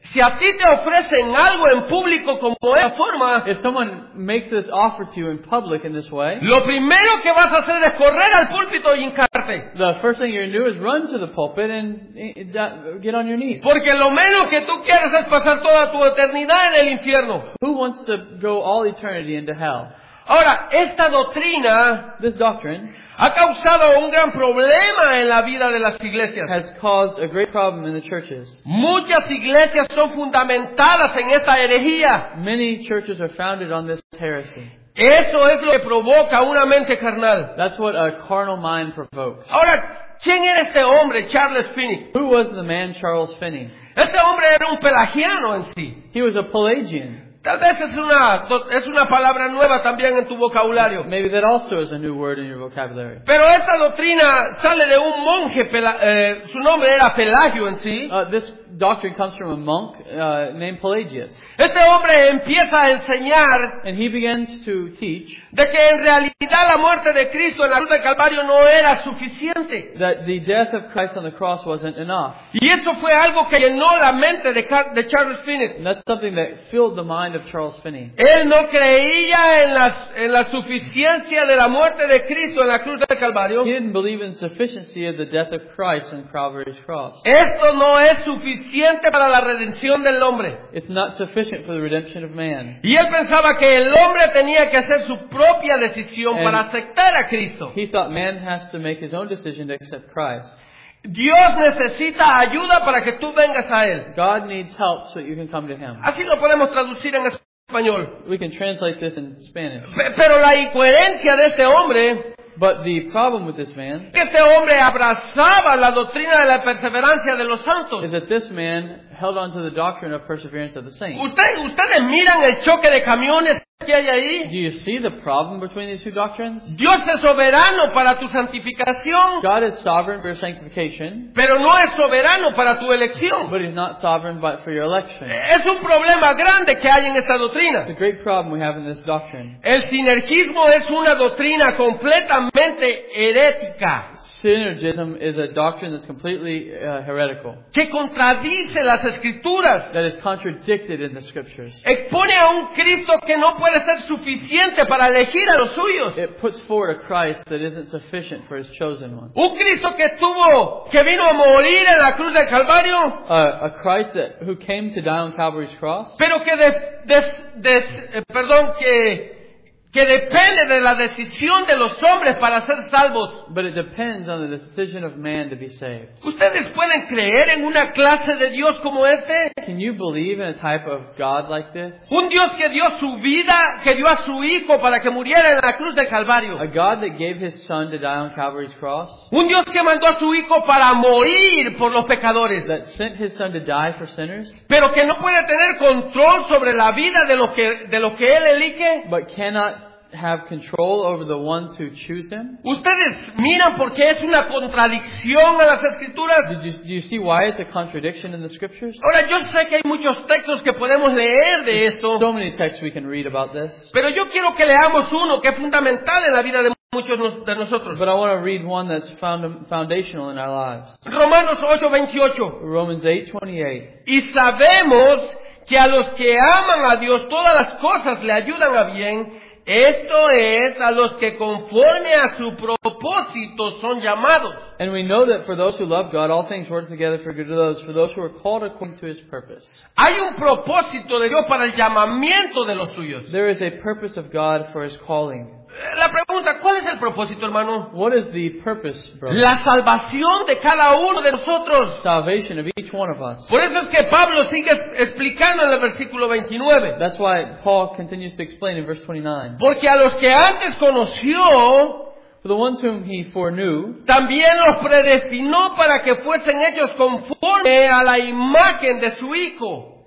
Si a ti te ofrecen algo en público como de esta forma, if someone makes this offer to you in public in this way, lo primero que vas a hacer es correr al púlpito y hincarte. the first thing you're going to do is run to the pulpit and uh, get on your knees. Porque lo menos que tú quieres es pasar toda tu eternidad en el infierno. Who wants to go all eternity into hell? Ahora, esta doctrina This doctrine ha causado un gran problema en la vida de las iglesias. has caused a great problem in the churches. Muchas iglesias son fundamentadas en esta herejía. Many churches are founded on this heresy. Eso es lo que provoca una mente carnal. That's what a carnal mind provokes. Ahora, ¿quién era este hombre, Charles Finney? Who was the man Charles Finney? Este hombre era un pelagiano en sí. He was a Pelagian. Tal vez es una, es una palabra nueva también en tu vocabulario. Maybe that also is a new word in your vocabulary. Pero esta doctrina sale de un monje, pela, eh, su nombre era Pelagio en sí. Uh, this doctrine comes from a monk uh, named Pelagius. Este hombre empieza a enseñar And he begins to teach de que en realidad la muerte de Cristo en la cruz del Calvario no era suficiente. that the death of Christ on the cross wasn't enough. Y eso fue algo que llenó la mente de, Car- de Charles Finney. And that's something that filled the mind of Charles Finney. Él no creía en la, en la suficiencia de la muerte de Cristo en la cruz del Calvario. He didn't believe in the sufficiency of the death of Christ on Calvary's cross. Esto no es suficiente para la redención del hombre. It's not sufficient for the redemption of man. Y él pensaba que el hombre tenía que hacer su propia decisión And para aceptar a Cristo. He thought man has to make his own decision to accept Christ. Dios necesita ayuda para que tú vengas a Él. God needs help so that you can come to Him. Así lo podemos traducir en español. We can translate this in Spanish. Pe- Pero la incoherencia de este hombre, But the problem with this man que este hombre abrazaba la doctrina de la perseverancia de los santos. is that this man held on to the doctrine of perseverance of the saints. Ustedes, ustedes miran el choque de camiones que hay Do ahí. you see the problem between these two doctrines? Dios es soberano para tu santificación, God is sovereign for your sanctification, pero no es soberano para tu elección. but He's not sovereign but for your election. Es un problema grande que hay en esta It's doctrina. a great problem we have in this doctrine. El sinergismo es una doctrina completamente herética Synergism is a doctrine that's completely uh, heretical, que contradice las escrituras. that is contradicted in the scriptures. Expone a un Cristo que no puede ser suficiente para elegir a los suyos. It puts forward a Christ that isn't sufficient for His chosen one. Un Cristo que tuvo, que vino a morir en la cruz del Calvario, Uh, a Christ that, who came to die on Calvary's cross, pero que des- des- des- eh, perdón, que que depende de la decisión de los hombres para ser salvos. but it depends on the decision of man to be saved. ¿Ustedes pueden creer en una clase de Dios como este? Can you believe in a type of God like this? Un Dios que dio su vida, que dio a su Hijo para que muriera en la cruz del Calvario. A God that gave His Son to die on Calvary's cross, Un Dios que mandó a su Hijo para morir por los pecadores. that sent His Son to die for sinners, Pero que no puede tener control sobre la vida de lo que, de lo que Él elige. but cannot have control over the ones who choose Him. Ustedes miran porque es una contradicción a las Escrituras. Did you, do you see why it's a contradiction in the scriptures? Ahora, yo sé que hay muchos textos que podemos leer de esto, So many texts we can read about this. pero yo quiero que leamos uno que es fundamental en la vida de muchos nos- de nosotros. But I want to read one that's found, foundational in our lives. Romanos ocho veintiocho. Romans eight twenty-eight. Y sabemos que a los que aman a Dios todas las cosas le ayudan a bien. Esto es, a los que conforme a su propósito son llamados. And we know that for those who love God, all things work together for good to those, for those who are called according to His purpose. Hay un propósito de Dios para el llamamiento de los suyos. There is a purpose of God for His calling. La pregunta, ¿cuál es el propósito, hermano? What is the purpose, brother? La salvación de cada uno de nosotros. Salvation of each one of us. Por eso es que Pablo sigue explicando en el versículo veintinueve. That's why Paul continues to explain in verse twenty-nine. Porque a los que antes conoció, For the ones whom He foreknew, también los predestinó para que fuesen hechos conforme a la imagen de su Hijo.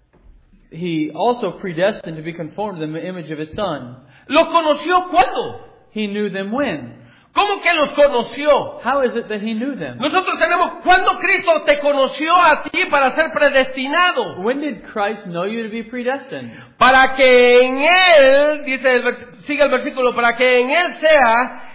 He also predestined to be conformed to the image of His Son. ¿Los conoció cuándo? He knew them when? ¿Cómo que los conoció? How is it that He knew them? Nosotros tenemos, ¿cuándo Cristo te conoció a ti para ser predestinado? When did Christ know you to be predestined? Para que en Él, dice el vers- sigue el versículo, para que en Él sea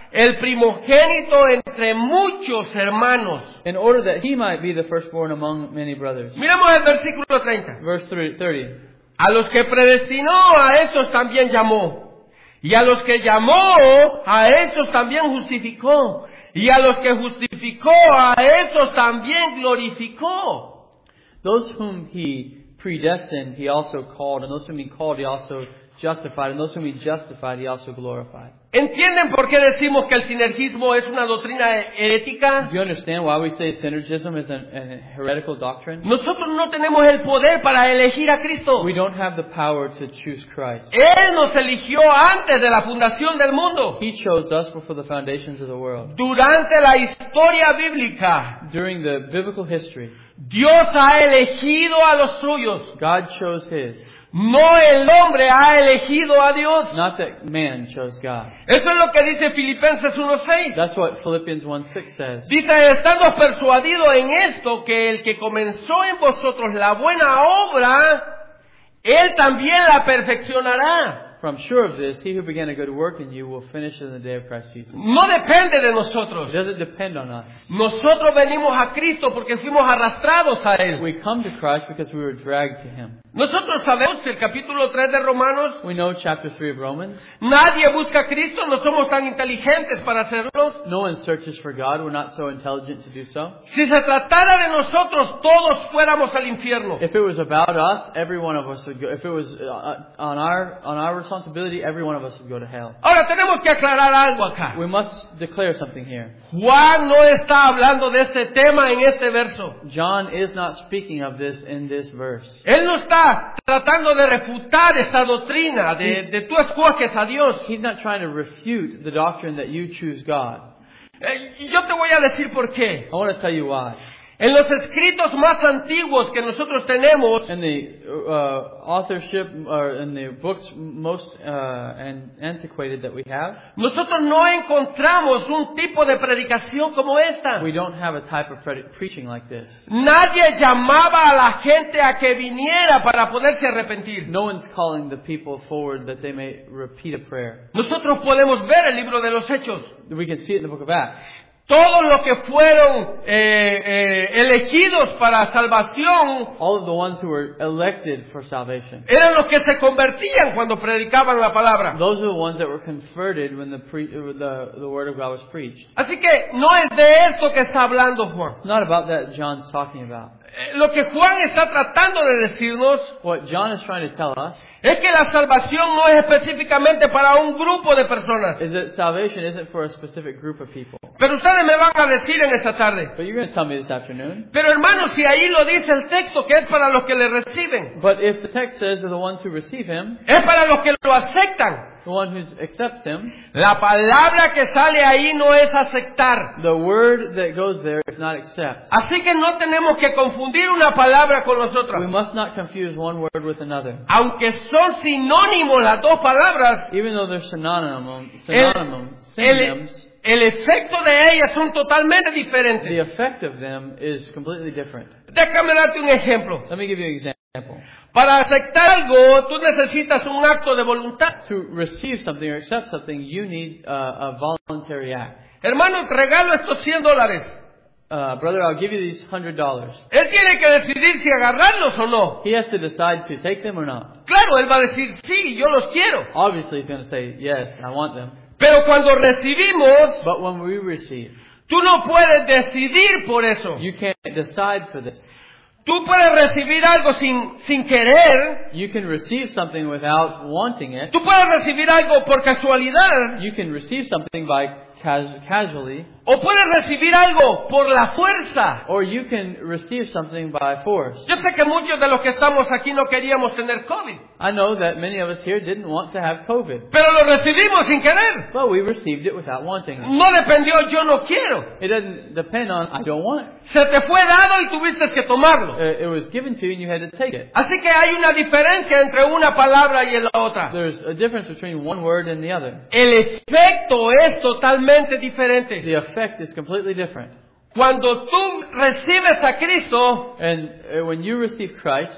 el primogénito entre muchos hermanos. in order that he might be the firstborn among many brothers. Miremos el versículo treinta. Verse thirty. A los que predestinó, a esos también llamó. Y a los que llamó, a esos también justificó. Y a los que justificó, a esos también glorificó. Those whom he predestined, he also called. And those whom he called, he also justified. And those whom he justified, he also glorified. ¿Entienden por qué decimos que el sinergismo es una doctrina herética? Do you understand why we say synergism is an, an heretical doctrine? Nosotros no tenemos el poder para elegir a Cristo. We don't have the power to choose Christ. Él nos eligió antes de la fundación del mundo. He chose us before the foundations of the world. Durante la historia bíblica, During the biblical history, Dios ha elegido a los suyos. God chose His. No el hombre ha elegido a Dios. Not that man chose God. Eso es lo que dice Filipenses uno seis. That's what Philippians one six says. Dice, estando persuadido en esto, que el que comenzó en vosotros la buena obra, Él también la perfeccionará. For I'm sure of this, he who began a good work in you will finish it in the day of Christ Jesus. No depende de nosotros. It doesn't depend on us. Nosotros venimos a Cristo porque fuimos arrastrados a Él. We come to Christ because we were dragged to Him. Nosotros sabemos que el capítulo tres de Romanos, We know chapter three of Romans. nadie busca a Cristo, no somos tan inteligentes para hacerlo. No one searches for God. We're not so intelligent to do so. Si se tratara de nosotros, todos fuéramos al infierno. If it was about us, every one of us would go. If it was uh, on our on our responsibility, every one of us would go to hell. Ahora tenemos que aclarar algo acá. We must declare something here. Juan no está hablando de este tema en este verso. John is not speaking of this in this verse. Él no está tratando de refutar esta doctrina de, de tú escoges a Dios. He's not trying to refute the doctrine that you choose God. Eh, y yo te voy a decir por qué. I want to tell you why. En los escritos más antiguos que nosotros tenemos, In the uh, authorship, or in the books most uh, and antiquated that we have, nosotros no encontramos un tipo de predicación como esta. we don't have a type of pre- preaching like this. Nadie llamaba a la gente a que viniera para poderse arrepentir. No one's calling the people forward that they may repeat a prayer. Nosotros podemos ver el libro de los Hechos. We can see it in the book of Acts. Todos los que fueron eh, eh, elegidos para salvación All of the ones who were elected for salvation. eran los que se convertían cuando predicaban la palabra. Those are the ones that were converted when the, pre- the, the word of God was preached. Así que no es de esto que está hablando Juan. It's not about that John's talking about. Eh, Lo que Juan está tratando de decirnos What John is trying to tell us es que la salvación no es específicamente para un grupo de personas. is that salvation isn't for a specific group of people. Pero ustedes me van a decir en esta tarde, But you're going to tell me this afternoon. pero hermanos, si ahí lo dice el texto que es para los que le reciben, But if the text says they're the ones who receive him, es para los que lo aceptan. the one who accepts him, La palabra que sale ahí no es aceptar. the word that goes there is not accept. Así que no tenemos que confundir una palabra con las We otras. must not confuse one word with another. Aunque son sinónimos las dos palabras, Even though they're synonym, el, synonym, el, synonyms, el efecto de ellas son totalmente the diferentes. effect of them is completely different. Déjame darte un ejemplo. Let me give you an example. Para aceptar algo, tú necesitas un acto de voluntad. To receive something or accept something, you need uh, a voluntary act. Hermano, te regalo estos cien dólares. Uh, brother, I'll give you these hundred dollars. Él tiene que decidir si agarrarlos o no. He has to decide to take them or not. Claro, él va a decir, sí, yo los quiero. Obviously, he's going to say, yes, I want them. Pero cuando recibimos, But when we receive, tú no puedes decidir por eso. you can't decide for this. Tú puedes recibir algo sin, sin querer. You can receive something without wanting it. Tú puedes recibir algo por casualidad. You can receive something by cas- casually, O puedes recibir algo por la fuerza. or you can receive something by force. Yo sé que muchos de los que estamos aquí no queríamos tener COVID. I know that many of us here didn't want to have COVID, Pero lo recibimos sin querer. but we received it without wanting it. No dependió, yo no quiero. It doesn't depend on, I don't want it. Se te fue dado y tuviste que tomarlo. Uh, It was given to you and you had to take it. Así que hay una diferencia entre una palabra y la otra. There's a difference between one word and the other. El efecto es totalmente diferente. The effect is completely different. Cuando tú recibes a Cristo, And uh, when you receive Christ, tú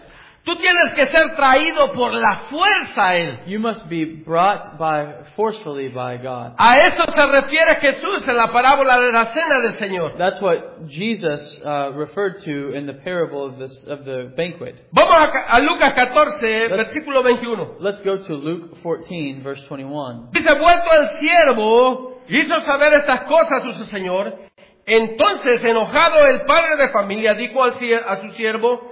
Tú tienes que ser traído por la fuerza a Él. You must be brought by forcefully by God. A eso se refiere Jesús en la parábola de la cena del Señor. That's what Jesus uh, referred to in the parable of this of the banquet. Vamos a, a Lucas catorce, Let's- versículo veintiuno. Let's go to Luke fourteen, verse twenty-one. Dice, vuelto el siervo, hizo saber estas cosas a su señor. Entonces, enojado el padre de familia, dijo al sie- a su siervo,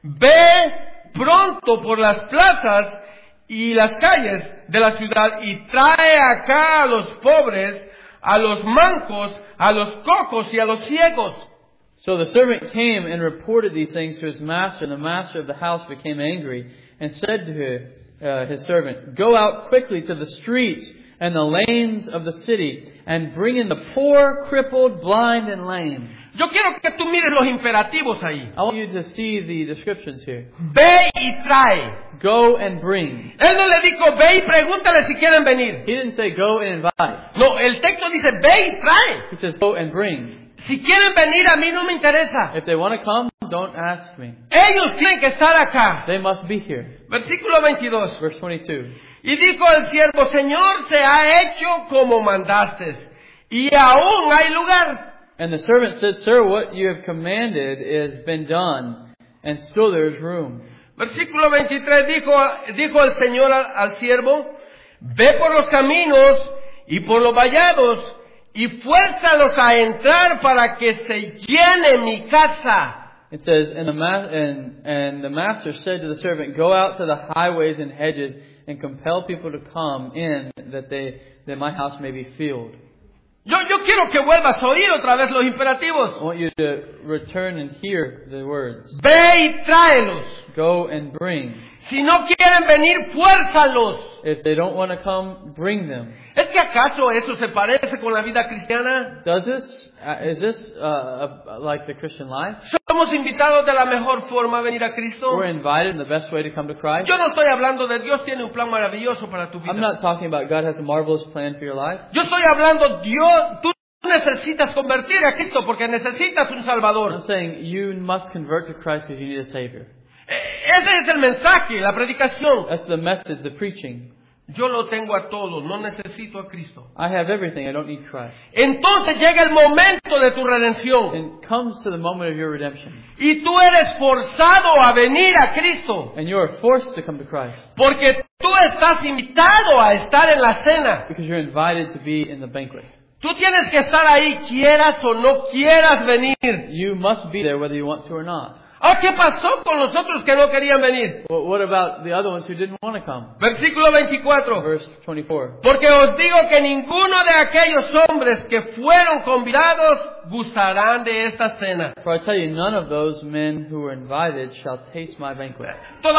ve pronto por las plazas y las calles de la ciudad y trae acá a los pobres, a los mancos, a los cojos y a los ciegos. So the servant came and reported these things to his master, and the master of the house became angry and said to his, uh, his servant, go out quickly to the streets and the lanes of the city and bring in the poor, crippled, blind, and lame. Yo quiero que tú mires los imperativos ahí. I want you to see the descriptions here. Ve y trae. Go and bring. Él no le dijo, ve y pregúntale si quieren venir. He didn't say go and invite. No, el texto dice, ve y trae. He says go and bring. Si quieren venir, a mí no me interesa. If they want to come, don't ask me. Ellos tienen que estar acá. They must be here. Versículo veintidós. Verse twenty-two. Y dijo el siervo, Señor, se ha hecho como mandaste, y aún hay lugar. And the servant said, Sir, what you have commanded has been done, and still there is room. Versículo veintitrés, dijo, dijo el Señor al, al siervo, ve por los caminos y por los vallados, y fuérzalos a entrar para que se llene mi casa. It says, and the, ma- and, and the master said to the servant, go out to the highways and hedges, and compel people to come in, that they that my house may be filled. Yo, yo quiero que vuelvas a oír otra vez los imperativos. I want you to return and hear the words. Ve y tráelos. Go and bring. Si no quieren venir, fuérzalos. If they don't want to come, bring them. ¿Es que acaso eso se parece con la vida cristiana? Does this, uh, is this uh, uh, like the Christian life? ¿Somos invitados de la mejor forma a venir a Cristo? We're invited in the best way to come to Christ. Yo no estoy hablando de Dios tiene un plan maravilloso para tu vida. I'm not talking about God has a marvelous plan for your life. Yo estoy hablando, Dios, tú necesitas convertir a Cristo porque necesitas un I'm Salvador. saying you must convert to Christ because you need a Savior. Eh, Ese es el mensaje, la predicación. That's the message, the preaching. Yo lo tengo a todo, no necesito a Cristo. I have everything. I don't need Christ. Entonces llega el momento de tu redención. And it comes to the moment of your redemption. Y tú eres forzado a venir a Cristo. And you are forced to come to Christ. Porque tú estás invitado a estar en la cena. Because you're invited to be in the banquet. Tú tienes que estar ahí, quieras o no quieras venir. You must be there whether you want to or not. Ah, ¿qué pasó con los otros que no querían venir? Well, what about the other ones who didn't want to come? Versículo veinticuatro. Verse twenty-four. Porque os digo que ninguno de aquellos hombres que fueron convidados gustarán de esta cena. For I tell you, none of those men who were invited shall taste my banquet.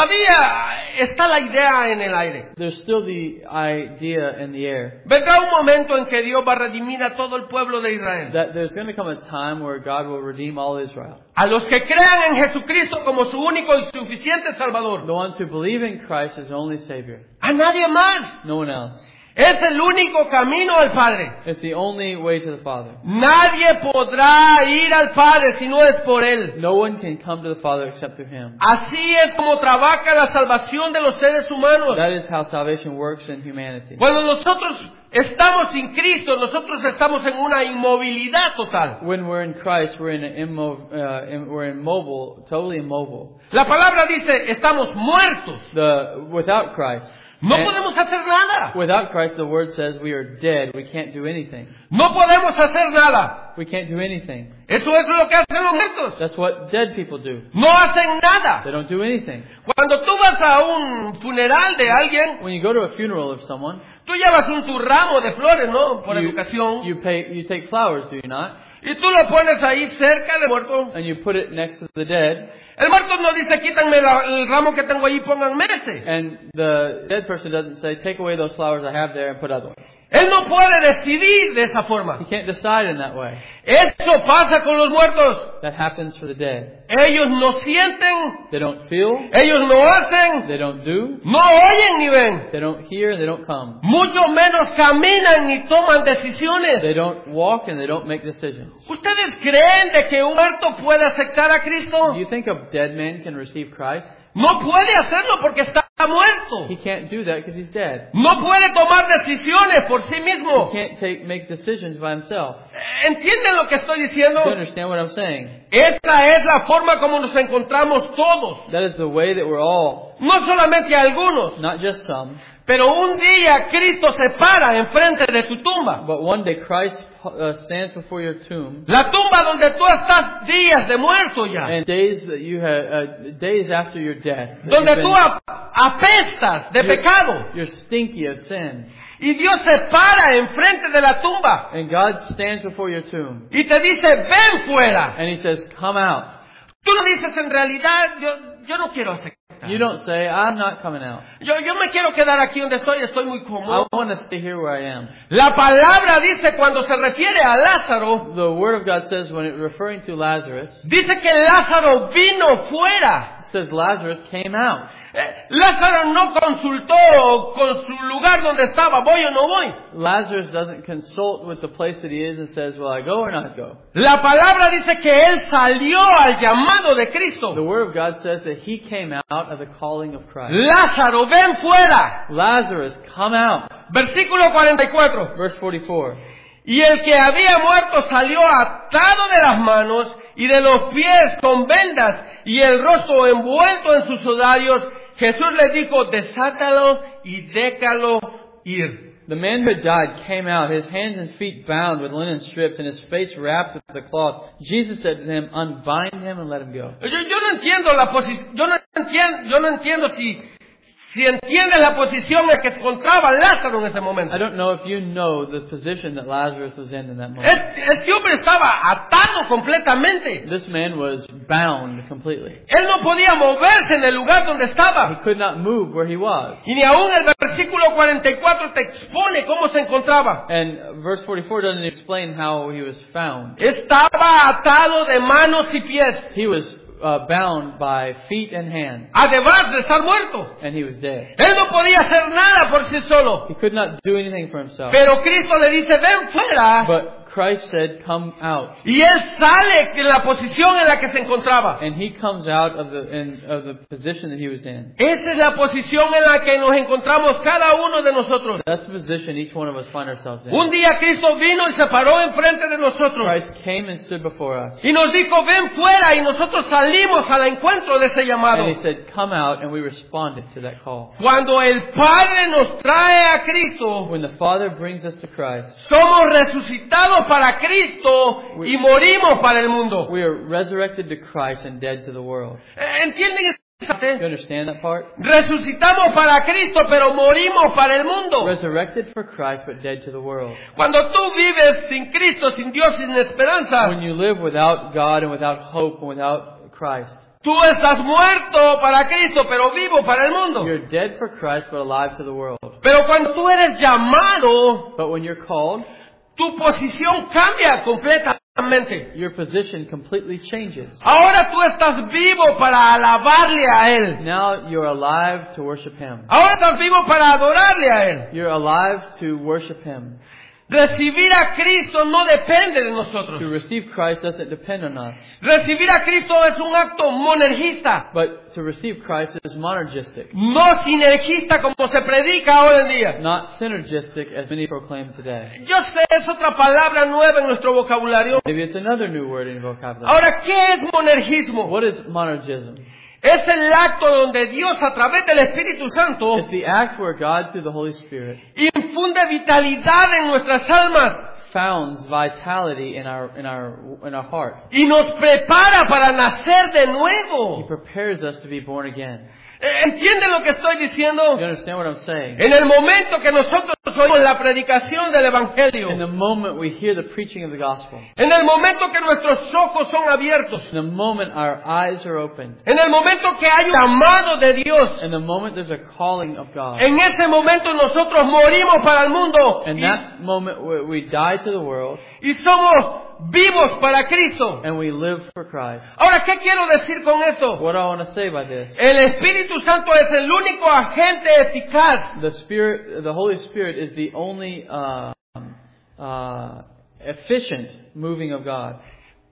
Todavía está la idea en el aire. There's still the idea in the air Vendrá un momento en que Dios va a redimir a todo el pueblo de Israel. that there's going to come a time where God will redeem all Israel. A los que crean en Jesucristo como su único y suficiente Salvador. The ones who believe in Christ as the only Savior. A nadie más. No one else. Es el único camino al Padre. It's the only way to the Father. Nadie podrá ir al Padre si no es por Él. No one can come to the Father except through Him. Así es como trabaja la salvación de los seres humanos. That is how salvation works in humanity. Cuando nosotros estamos sin Cristo, nosotros estamos en una inmovilidad total. When we're in Christ, we're in an immo- uh, in, we're immobile, totally immobile. La palabra dice, estamos muertos. The without Christ, No and podemos hacer nada. without Christ, the word says we are dead. We can't do anything. No podemos hacer nada. We can't do anything. Eso es lo que hacen los muertos. That's what dead people do. No hacen nada. They don't do anything. Cuando tú vas a un funeral de alguien, When you go to a funeral of someone, tú llevas un tu ramo de flores, ¿no? Por you, educación. you pay, you take flowers, do you not? Y tú lo pones ahí cerca del muerto. And you put it next to the dead. El muerto no dice, quítanme la- el ramo que tengo ahí, pónganme ese. And the dead person doesn't say, take away those flowers I have there and put other ones. Él no puede decidir de esa forma. He can't decide in that way. Eso pasa con los muertos. That happens for the dead. Ellos no sienten, They don't feel, ellos no hacen, they don't do, no oyen ni ven. they don't hear, they don't come. Mucho menos caminan ni toman decisiones. They don't walk and they don't make decisions. ¿Ustedes creen de que un muerto puede aceptar a Cristo? Do you think a a dead man can receive Christ? No puede hacerlo porque está muerto. He can't do that because he's dead. No puede tomar decisiones por sí He mismo. can't take make decisions by himself. ¿Entienden lo que estoy diciendo? Do you understand what I'm saying? Esta es la forma como nos encontramos todos. That is the way that we're all, No solamente algunos. not just some, Pero un día Cristo se para enfrente de tu tumba. but one day Christ uh, stands before your tomb, La tumba donde tú estás días de muerto ya. and days that you have, uh, days after your death, that Donde you've tú been- ap- apestas de pecado. you're stinky of sin, Y Dios se para enfrente de la tumba. and God stands before your tomb, Y te dice, ven fuera. and He says, "Come out." Tú no dices, en realidad, yo, yo no quiero aceptar. You don't say, "I'm not coming out. Yo, yo me quiero quedar aquí donde estoy, estoy muy I cómodo. want to stay here where I am." La palabra dice cuando se refiere a Lázaro, The Word of God says, when it referring to Lazarus, dice que Lázaro vino fuera. it says Lazarus came out. Eh, Lázaro no consultó con su lugar donde estaba, voy o no voy. Lazarus doesn't consult with the place that he is and says, "Will I go or not go?" La palabra dice que él salió al llamado de The Cristo. Word of God says that he came out of the calling of Christ. Lázaro, ven fuera. Lazarus, come out. Versículo cuarenta y cuatro. Verse forty-four. Y el que había muerto salió atado de las manos y de los pies con vendas y el rostro envuelto en sus sudarios. Jesús le dijo, desátalo y déjalo ir. The man who had died came out, his hands and feet bound with linen strips and his face wrapped with the cloth. Jesus said to him, "Unbind him and let him go." Yo, yo no entiendo la posición, yo no entiendo, yo no entiendo si, si entiendes la posición en que se encontraba Lázaro en ese momento. I don't know if you know the position that Lazarus was in in that moment. Este, este hombre estaba atado completamente. This man was bound completely. Él no podía moverse en el lugar donde He estaba. could not move where he was. Y ni aún el versículo cuarenta y cuatro te expone cómo se encontraba. And verse forty-four doesn't explain how he was found. Estaba atado de manos y pies, He was uh, bound by feet and hands, además de estar muerto. and he was dead. Él no podía hacer nada por sí solo. He could not do anything for himself. Pero Cristo le dice, ven fuera. But Christ said, "Come out." Y él sale de la posición en la que se encontraba. And he comes out of the in, of the position that he was in. Esa es la posición en la que nos encontramos cada uno de nosotros. That's the position each one of us find ourselves in. Un día Cristo vino y se paró enfrente de nosotros. Christ came and stood before us. Y nos dijo, ven fuera, y nosotros salimos al encuentro de ese llamado. And he said, "Come out," and we responded to that call. Cuando el Padre nos trae a Cristo, When the Father brings us to Christ, somos resucitados para Cristo y morimos para el mundo. we are resurrected to Christ and dead to the world. Eh, ¿Entienden esa You parte? understand that part? Resucitamos para Cristo, pero morimos para el mundo. Resurrected for Christ, but dead to the world. Cuando tú vives sin Cristo, sin Dios, sin esperanza, When you live without God and without hope and without Christ, tú estás muerto para Cristo, pero vivo para el mundo. you're dead for Christ, but alive to the world. Pero cuando tú eres llamado, But when you're called, tu posición cambia completamente. your position completely changes. Ahora tú estás vivo para alabarle a Él. Now you're alive to worship Him. Ahora estás vivo para adorarle a Él. You're alive to worship Him. Recibir a Cristo no depende de nosotros. To receive Christ doesn't depend on us. Recibir a Cristo es un acto monergista, But to receive Christ is monergistic, no sinergista como se predica hoy en día. not synergistic as many proclaim today. Yo sé, es otra palabra nueva en nuestro vocabulario. Maybe it's another new word in vocabulary. Ahora, ¿qué es monergismo? What is monergism? Es el acto donde Dios, a través del Espíritu Santo, It's the act where God, through the Holy Spirit, infunde vitalidad en nuestras almas founds vitality in our in our in our heart. y nos prepara para nacer de He nuevo. prepares us to be born again. Eh, ¿Entienden lo que estoy You diciendo? understand what I'm saying? En el momento que nosotros oímos la predicación del Evangelio, In the moment we hear the preaching of the gospel, en el momento que nuestros ojos son abiertos, in the moment our eyes are opened, en el momento que hay un llamado de Dios, in the moment there's a calling of God, en ese momento nosotros morimos para el mundo in y, that moment we we die to the world y somos vivos para Cristo. and we live for Christ. Ahora, ¿qué quiero decir con esto? What do I want to say by this? El Espíritu Santo es el único agente eficaz The Spirit, the Holy Spirit is the only uh, uh, efficient moving of God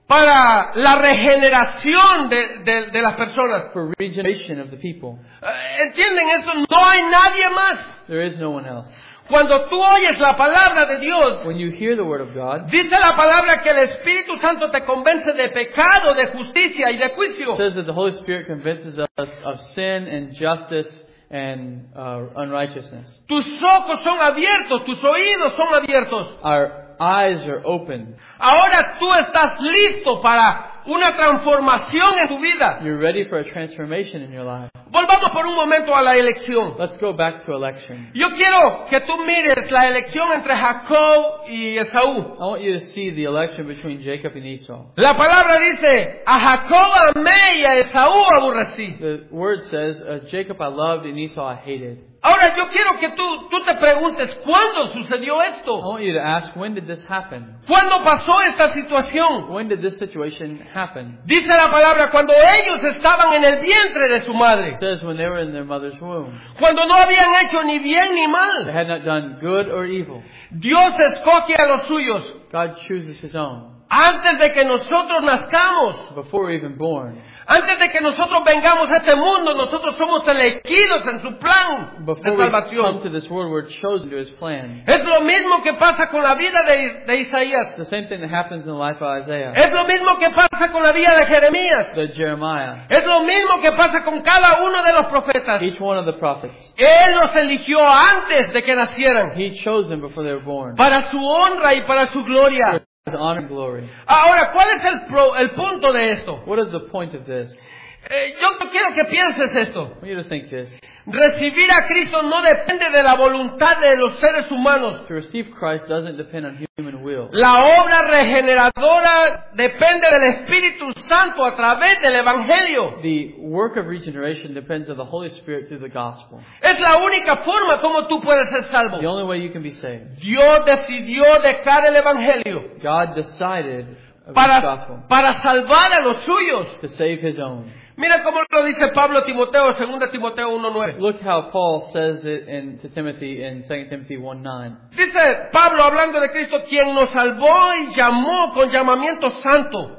para la regeneración de, de, de las personas. for regeneration of the people. Eh, ¿Entienden esto? No hay nadie más. There is no one else. Cuando tú oyes la palabra de Dios, When you hear the word of God, dice la palabra que el Espíritu Santo te convence de pecado, de justicia y de juicio. it says that the Holy Spirit convinces us of sin and justice and uh, unrighteousness. Tus ojos son abiertos, tus oídos son abiertos. Our eyes are open. Ahora tú estás listo para una transformación en tu vida. You're ready for a transformation in your life. Volvamos por un momento a la elección. Let's go back to election. Yo quiero que tú mires la elección entre Jacob y Esaú. I want you to see the election between Jacob and Esau. La palabra dice, a Jacob amé y a Esaú aborrecí. The word says, uh, Jacob I loved and Esau I hated. Ahora yo quiero que tú, tú te preguntes, ¿cuándo sucedió I esto? want you to ask, when did this happen? ¿Cuándo pasó esta situación? When did this situation happen? Dice la palabra, cuando ellos estaban en el vientre de su madre. It says when they were in their mother's womb. Cuando no habían hecho ni bien ni They mal. had not done good or evil. Dios escoge a los suyos. God chooses His own. Antes de que nosotros nazcamos, Before we're even born. antes de que nosotros vengamos a este mundo, nosotros somos elegidos en su plan de Before we come salvación. to this world, we're chosen to His plan. Es lo mismo que pasa con la vida de, de It's Isaías. the same thing that happens in the life of Isaiah, Es lo mismo que pasa con la vida de Jeremías. the Jeremiah, Es lo mismo que pasa con cada uno de los profetas. each one of the prophets. Él los eligió antes de que nacieran, He chose them before they were born. para su honra y para su gloria. His honor and glory. Ahora, ¿cuál es el, pro- el punto de esto? What is the point of this? Eh, yo quiero que pienses esto. I want you to think this. Recibir a Cristo no depende de la voluntad de los seres humanos. To receive Christ doesn't depend on human will. La obra regeneradora depende del Espíritu Santo a través del Evangelio. The work of regeneration depends on the Holy Spirit through the gospel. Es la única forma como tú puedes ser salvo. The only way you can be saved. Dios decidió dejar el Evangelio God decided of His para, gospel para salvar a los suyos. to save His own. Mira cómo lo dice Pablo a Timoteo, segunda Timoteo uno nueve. Look how Paul says it in, to Timothy in Second Timothy one nine. Dice Pablo hablando de Cristo, quien nos salvó y llamó con llamamiento santo.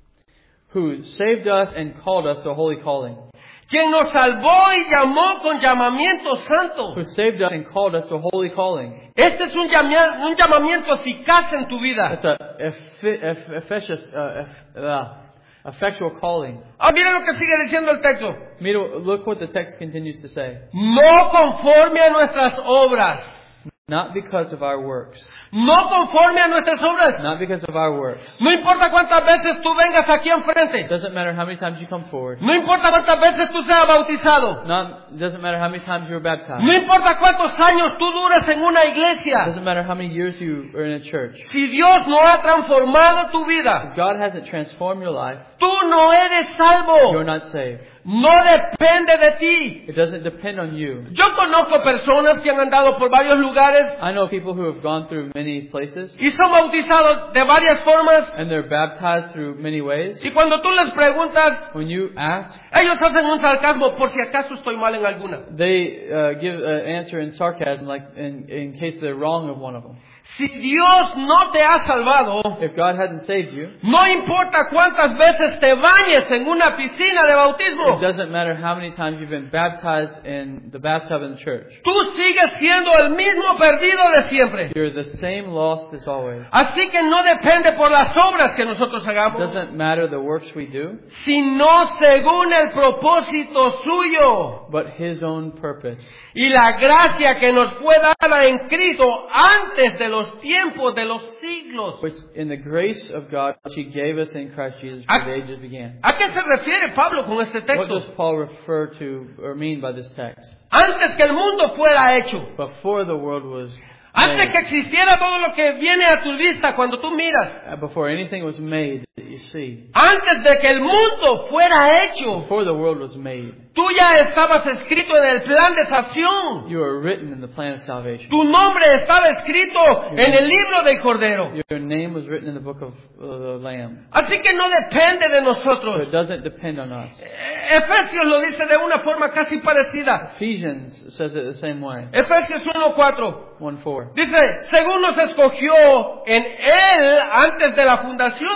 Who saved us and called us to a holy calling. Quien nos salvó y llamó con llamamiento santo. Who saved us and called us to a holy calling. Este es un, llama- un llamamiento eficaz en tu vida. That's a effi- eff- efficacious, uh, eff- uh, effectual calling. Ah, mira lo que sigue diciendo el texto. Mira, look what the text continues to say. No conforme a nuestras obras. Not because of our works. No conforme a nuestras obras. Not because of our works. No importa cuántas veces tú vengas aquí It enfrente. doesn't matter how many times you come forward. No importa cuántas veces tú seas bautizado. Not, it doesn't matter how many times you're baptized. No importa cuántos años tú dures en una It iglesia. doesn't matter how many years you are in a church. Si Dios no ha transformado tu vida, If God hasn't transformed your life, tú no eres you're salvo. not saved. No depende de ti. It doesn't depend on you. Yo conozco personas que han andado por varios lugares I know people who have gone through many places y son bautizados de varias formas. and they're baptized through many ways. Y cuando tú les preguntas, When you ask, ellos hacen un sarcasmo por si acaso estoy mal en alguna. they uh, give an answer in sarcasm, like in, in case they're wrong of one of them. Si Dios no te ha salvado, If God hadn't saved you, no importa cuántas veces te bañes en una piscina de it bautismo, doesn't matter how many times you've been baptized in the bathtub in the church. tú sigues siendo el mismo perdido de siempre. You're the same lost as always. Así que no depende por las obras que nosotros It hagamos, doesn't matter the works we do, sino según el propósito suyo but His own purpose. y la gracia que nos fue dada en Cristo antes de los tiempos de los siglos. Which in the grace of God, which He gave us in Christ Jesus before the ages began. ¿A qué se refiere Pablo con este What does texto? Paul refer to or mean by this text? Antes que el mundo fuera hecho, Before the world was antes que made, existiera todo lo que viene a tu vista cuando tú miras, uh, before anything was made that you see, antes de que el mundo fuera hecho, before the world was made, tú ya estabas escrito en el plan de salvación. you were written in the plan of salvation. Tu nombre estaba escrito en el libro del Cordero. Your name was written in the book of uh, the Lamb. Así que no depende de So nosotros. it doesn't depend on us. Efesios lo dice de una forma casi parecida. Ephesians says it the same way. Efesios uno cuatro. one four. Dice, según nos escogió en Él antes de la fundación del mundo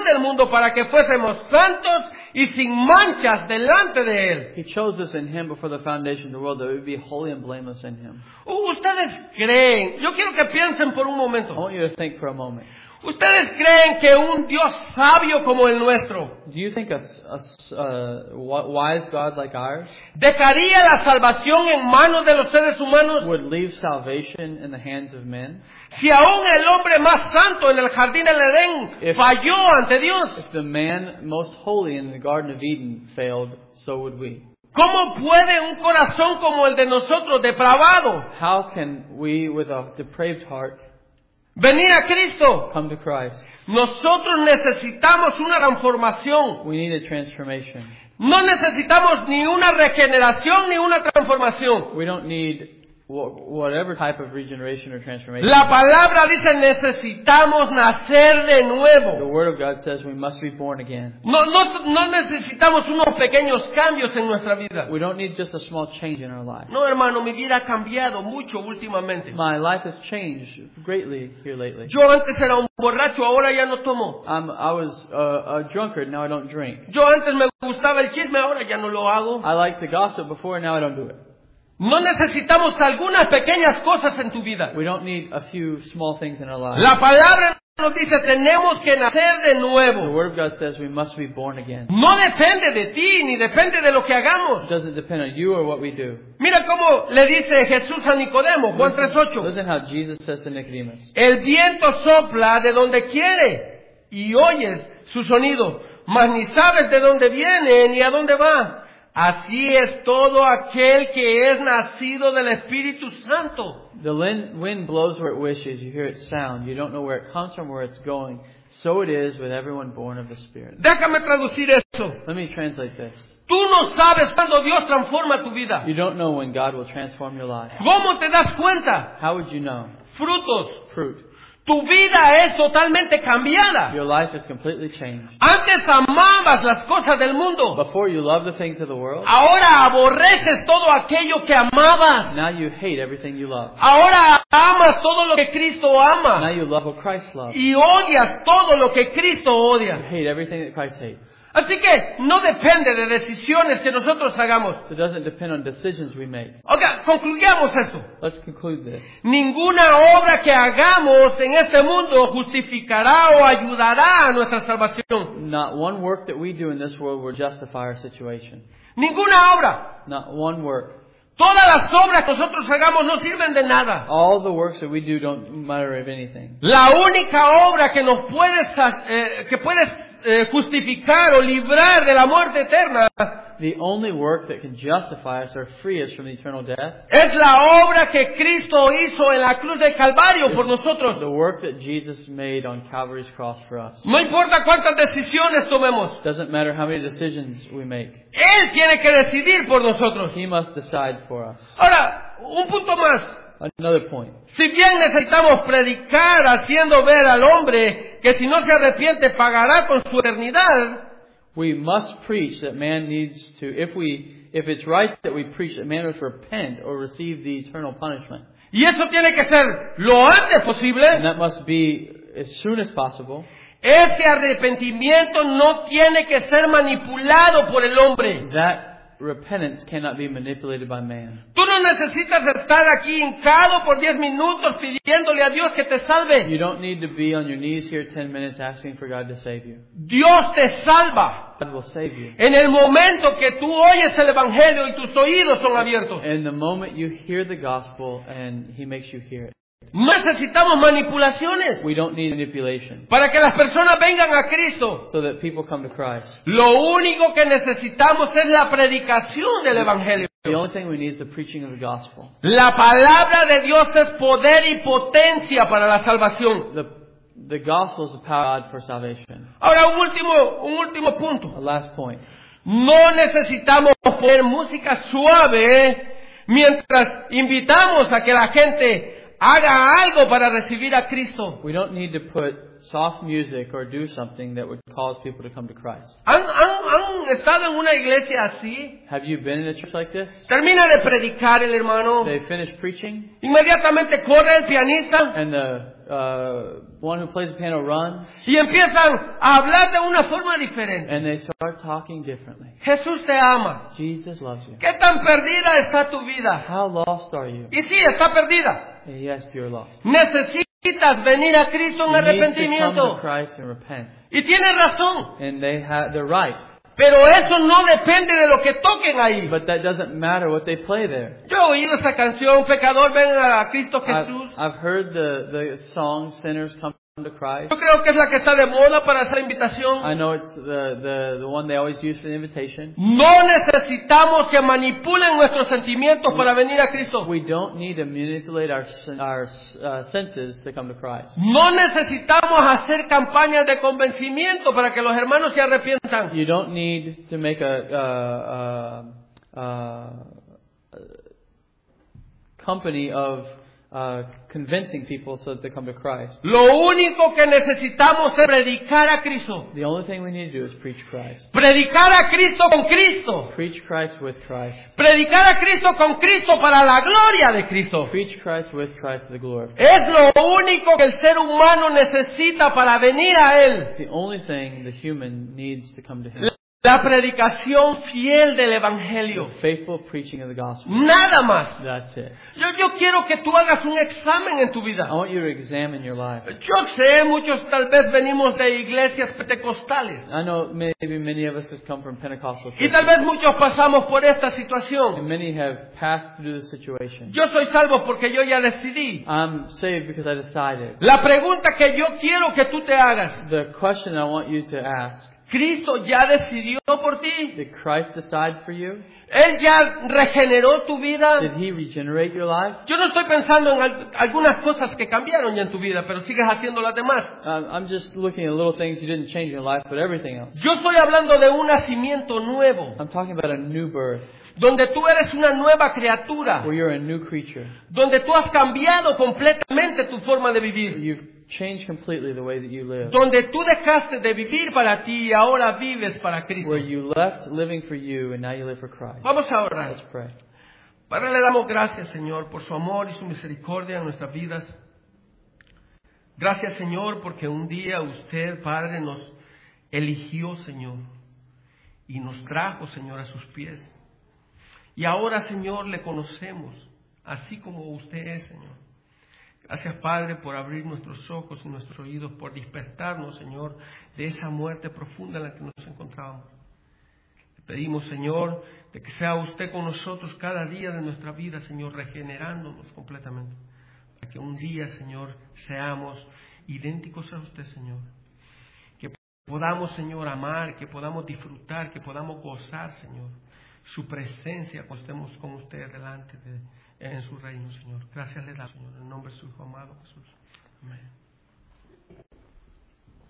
para que fuésemos santos y sin manchas delante de Él. He chose us in Him before the foundation of the world that we would be holy and blameless in Him. Ustedes creen, yo quiero que piensen por un I momento. want you to think for a moment. ¿Ustedes creen que un Dios sabio como el nuestro Do you think a, a, a wise God like ours dejaría la salvación en manos de los seres humanos? would leave salvation in the hands of men? Si aún el hombre más santo en el jardín del Edén If- falló ante Dios, If the man most holy in the Garden of Eden failed, so would we. ¿cómo puede un corazón como el de nosotros, depravado, How can we, with a depraved heart, venir a Cristo? come to Christ? Nosotros necesitamos una transformación. We need a transformation. No necesitamos ni una regeneración ni una transformación. We don't need wh- whatever type of regeneration or transformation. La palabra dice necesitamos nacer de The nuevo. Word of God says we must be born again. No, no, no necesitamos unos pequeños cambios en nuestra vida. We don't need just a small change in our life. No, hermano, mi vida ha cambiado mucho últimamente. My life has changed greatly here lately. Yo antes era un borracho, ahora ya no tomo. I'm, I was a, a drunkard, now I don't drink. Yo antes me gustaba el chisme, ahora ya no lo hago. I liked to gossip before, now I don't do it. No necesitamos algunas pequeñas cosas en tu vida. We don't need a few small things in our lives. La palabra nos dice tenemos que nacer de The nuevo. Word of God says we must be born again. No depende de ti ni depende de lo que hagamos. It doesn't depend on you or what we do. Mira cómo le dice Jesús a Nicodemo, Juan tres ocho. Listen how Jesus says to Nicodemus. El viento sopla de donde quiere y oyes su sonido, mas ni sabes de dónde viene ni a dónde va. Así es todo aquel que es nacido del Espíritu Santo. The lin- wind blows where it wishes. You hear its sound. You don't know where it comes from, where it's going. So it is with everyone born of the Spirit. Déjame traducir esto. Let me translate this. Tú no sabes cuándo Dios transforma tu vida. You don't know when God will transform your life. ¿Cómo te das cuenta? How would you know? Frutos. Fruit. Tu vida es totalmente cambiada. Your life is completely changed. Antes amabas las cosas del mundo. Before you loved the things of the world. Ahora aborreces todo aquello que amabas. Now you hate everything you love. Ahora amas todo lo que Cristo Now ama. you love what Christ loves. Y odias todo lo que Cristo You odia. hate everything that Christ hates. Así que no depende de decisiones que nosotros hagamos. So it doesn't depend on decisions we make. Ok, concluyamos esto. Let's conclude this. Ninguna obra que hagamos en este mundo justificará o ayudará a nuestra salvación. Not one work that we do in this world will justify our situation. Ninguna obra. Not one work. Todas las obras que nosotros hagamos no sirven de nada. All the works that we do don't matter of anything. La única obra que nos puede, sa- eh, que puedes eh, justificar o librar de la muerte eterna The only work that can justify us or free us from eternal death es la obra que Cristo hizo en la cruz del Calvario por nosotros. the work that Jesus made on Calvary's cross for us. No importa cuántas decisiones tomemos, Doesn't matter how many decisions we make. Él tiene que decidir por nosotros. He must decide for us. Ahora, un punto más. Another point. Si bien necesitamos predicar haciendo ver al hombre que si no se arrepiente pagará con su eternidad, We must preach that man needs to, if we, if it's right that we preach that man must repent or receive the eternal punishment. y eso tiene que ser lo antes And posible, that must be as soon as possible. ese arrepentimiento no tiene que ser manipulado por el hombre. That repentance cannot be manipulated by man. Tú no necesitas estar aquí hincado por diez minutos pidiéndole a Dios que te salve. You don't need to be on your knees here ten minutes asking for God to save you. Dios te salva God will save you. en el momento que tú oyes el Evangelio y tus oídos son abiertos. And the moment you hear the gospel and He makes you hear it. No necesitamos manipulaciones We don't need manipulation para que las personas vengan a Cristo. so that people come to Christ. Lo único que necesitamos es la predicación del Evangelio. The only thing we need is the preaching of the gospel. La palabra de Dios es poder y potencia para la salvación. The, the gospel is the power of God for salvation. Ahora, un último, un último punto. A last point. No necesitamos poner música suave mientras invitamos a que la gente haga algo para recibir a Cristo. We don't need to put soft music or do something that would cause people to come to Christ. ¿Han, han, han estado en una iglesia así? Have you been in a church like this? Termina de predicar el hermano. They finish preaching Inmediatamente corre el pianista and the uh, one who plays the piano runs, y empiezan a hablar de una forma diferente. and they start talking differently. Jesús te ama. Jesus loves you. ¿Qué tan perdida está tu vida? How lost are you? Y sí, está perdida. Yes, you're lost. Necesitas venir a Cristo en You need to come to arrepentimiento. Christ and repent. Y tienes razón. And they have, they're right. Pero eso no depende de lo que toquen ahí. But that doesn't matter what they play there. Yo he oído esa canción, pecador, ven a Cristo I've, Jesús. I've heard the, the song, Sinners Come to Christ. Yo creo que es la que está de moda para esa invitación. I know it's the, the, the one they always use for the invitation. No necesitamos que manipulen nuestros sentimientos para venir a Cristo. We don't need to manipulate our, sen- our uh, senses to come to Christ. No necesitamos hacer campañas de convencimiento para que los hermanos se arrepientan. You don't need to make a, uh, uh, uh, company of uh, convincing people so that they come to Christ. Lo único que necesitamos es predicar a Cristo. The only thing we need to do is preach Christ. Predicar a Cristo con Cristo. Preach Christ with Christ. Predicar a Cristo con Cristo para la gloria de Cristo. Preach Christ with Christ to the glory of God. Es lo único que el ser humano necesita para venir a Él. It's the only thing the human needs to come to Him. La predicación fiel del Evangelio. The faithful preaching of the gospel. Nada más. That's it. Yo, yo quiero que tú hagas un examen en tu I vida. want you to examine your life. Yo sé, muchos tal vez venimos de iglesias pentecostales. I know maybe many of us have come from Pentecostal Y tal churches, vez muchos pasamos por esta and situación. many have passed through the situation. Yo soy salvo porque yo ya decidí. I'm saved because I decided. La pregunta que yo quiero que tú te hagas. The question I want you to ask, ¿Cristo ya decidió por ti? did Christ decide for you? ¿Él ya regeneró tu vida? Did He regenerate your life? Yo no estoy pensando en al- algunas cosas que cambiaron ya en tu vida, pero sigues haciendo las demás. Um, I'm just looking at little things you didn't change in your life, but everything else. Yo estoy hablando de un nacimiento nuevo, I'm talking about a new birth, donde tú eres una nueva criatura, where you're a new creature. donde tú has cambiado completamente tu forma de vivir, You've changed completely the way that you live. donde tú dejaste de vivir para ti y ahora vives para Cristo. Where you left living for you and now you live for Christ. Vamos a orar. Let's pray. Padre, le damos gracias, Señor, por su amor y su misericordia en nuestras vidas. Gracias, Señor, porque un día usted, Padre, nos eligió, Señor, y nos trajo, Señor, a sus pies. Y ahora, Señor, le conocemos, así como usted es, Señor. Gracias, Padre, por abrir nuestros ojos y nuestros oídos, por despertarnos, Señor, de esa muerte profunda en la que nos encontrábamos. Le pedimos, Señor, de que sea usted con nosotros cada día de nuestra vida, Señor, regenerándonos completamente. Para que un día, Señor, seamos idénticos a usted, Señor. Que podamos, Señor, amar, que podamos disfrutar, que podamos gozar, Señor, su presencia cuando estemos con usted delante de en su reino, Señor. Gracias le damos, Señor, en el nombre de su Hijo amado Jesús. Amén.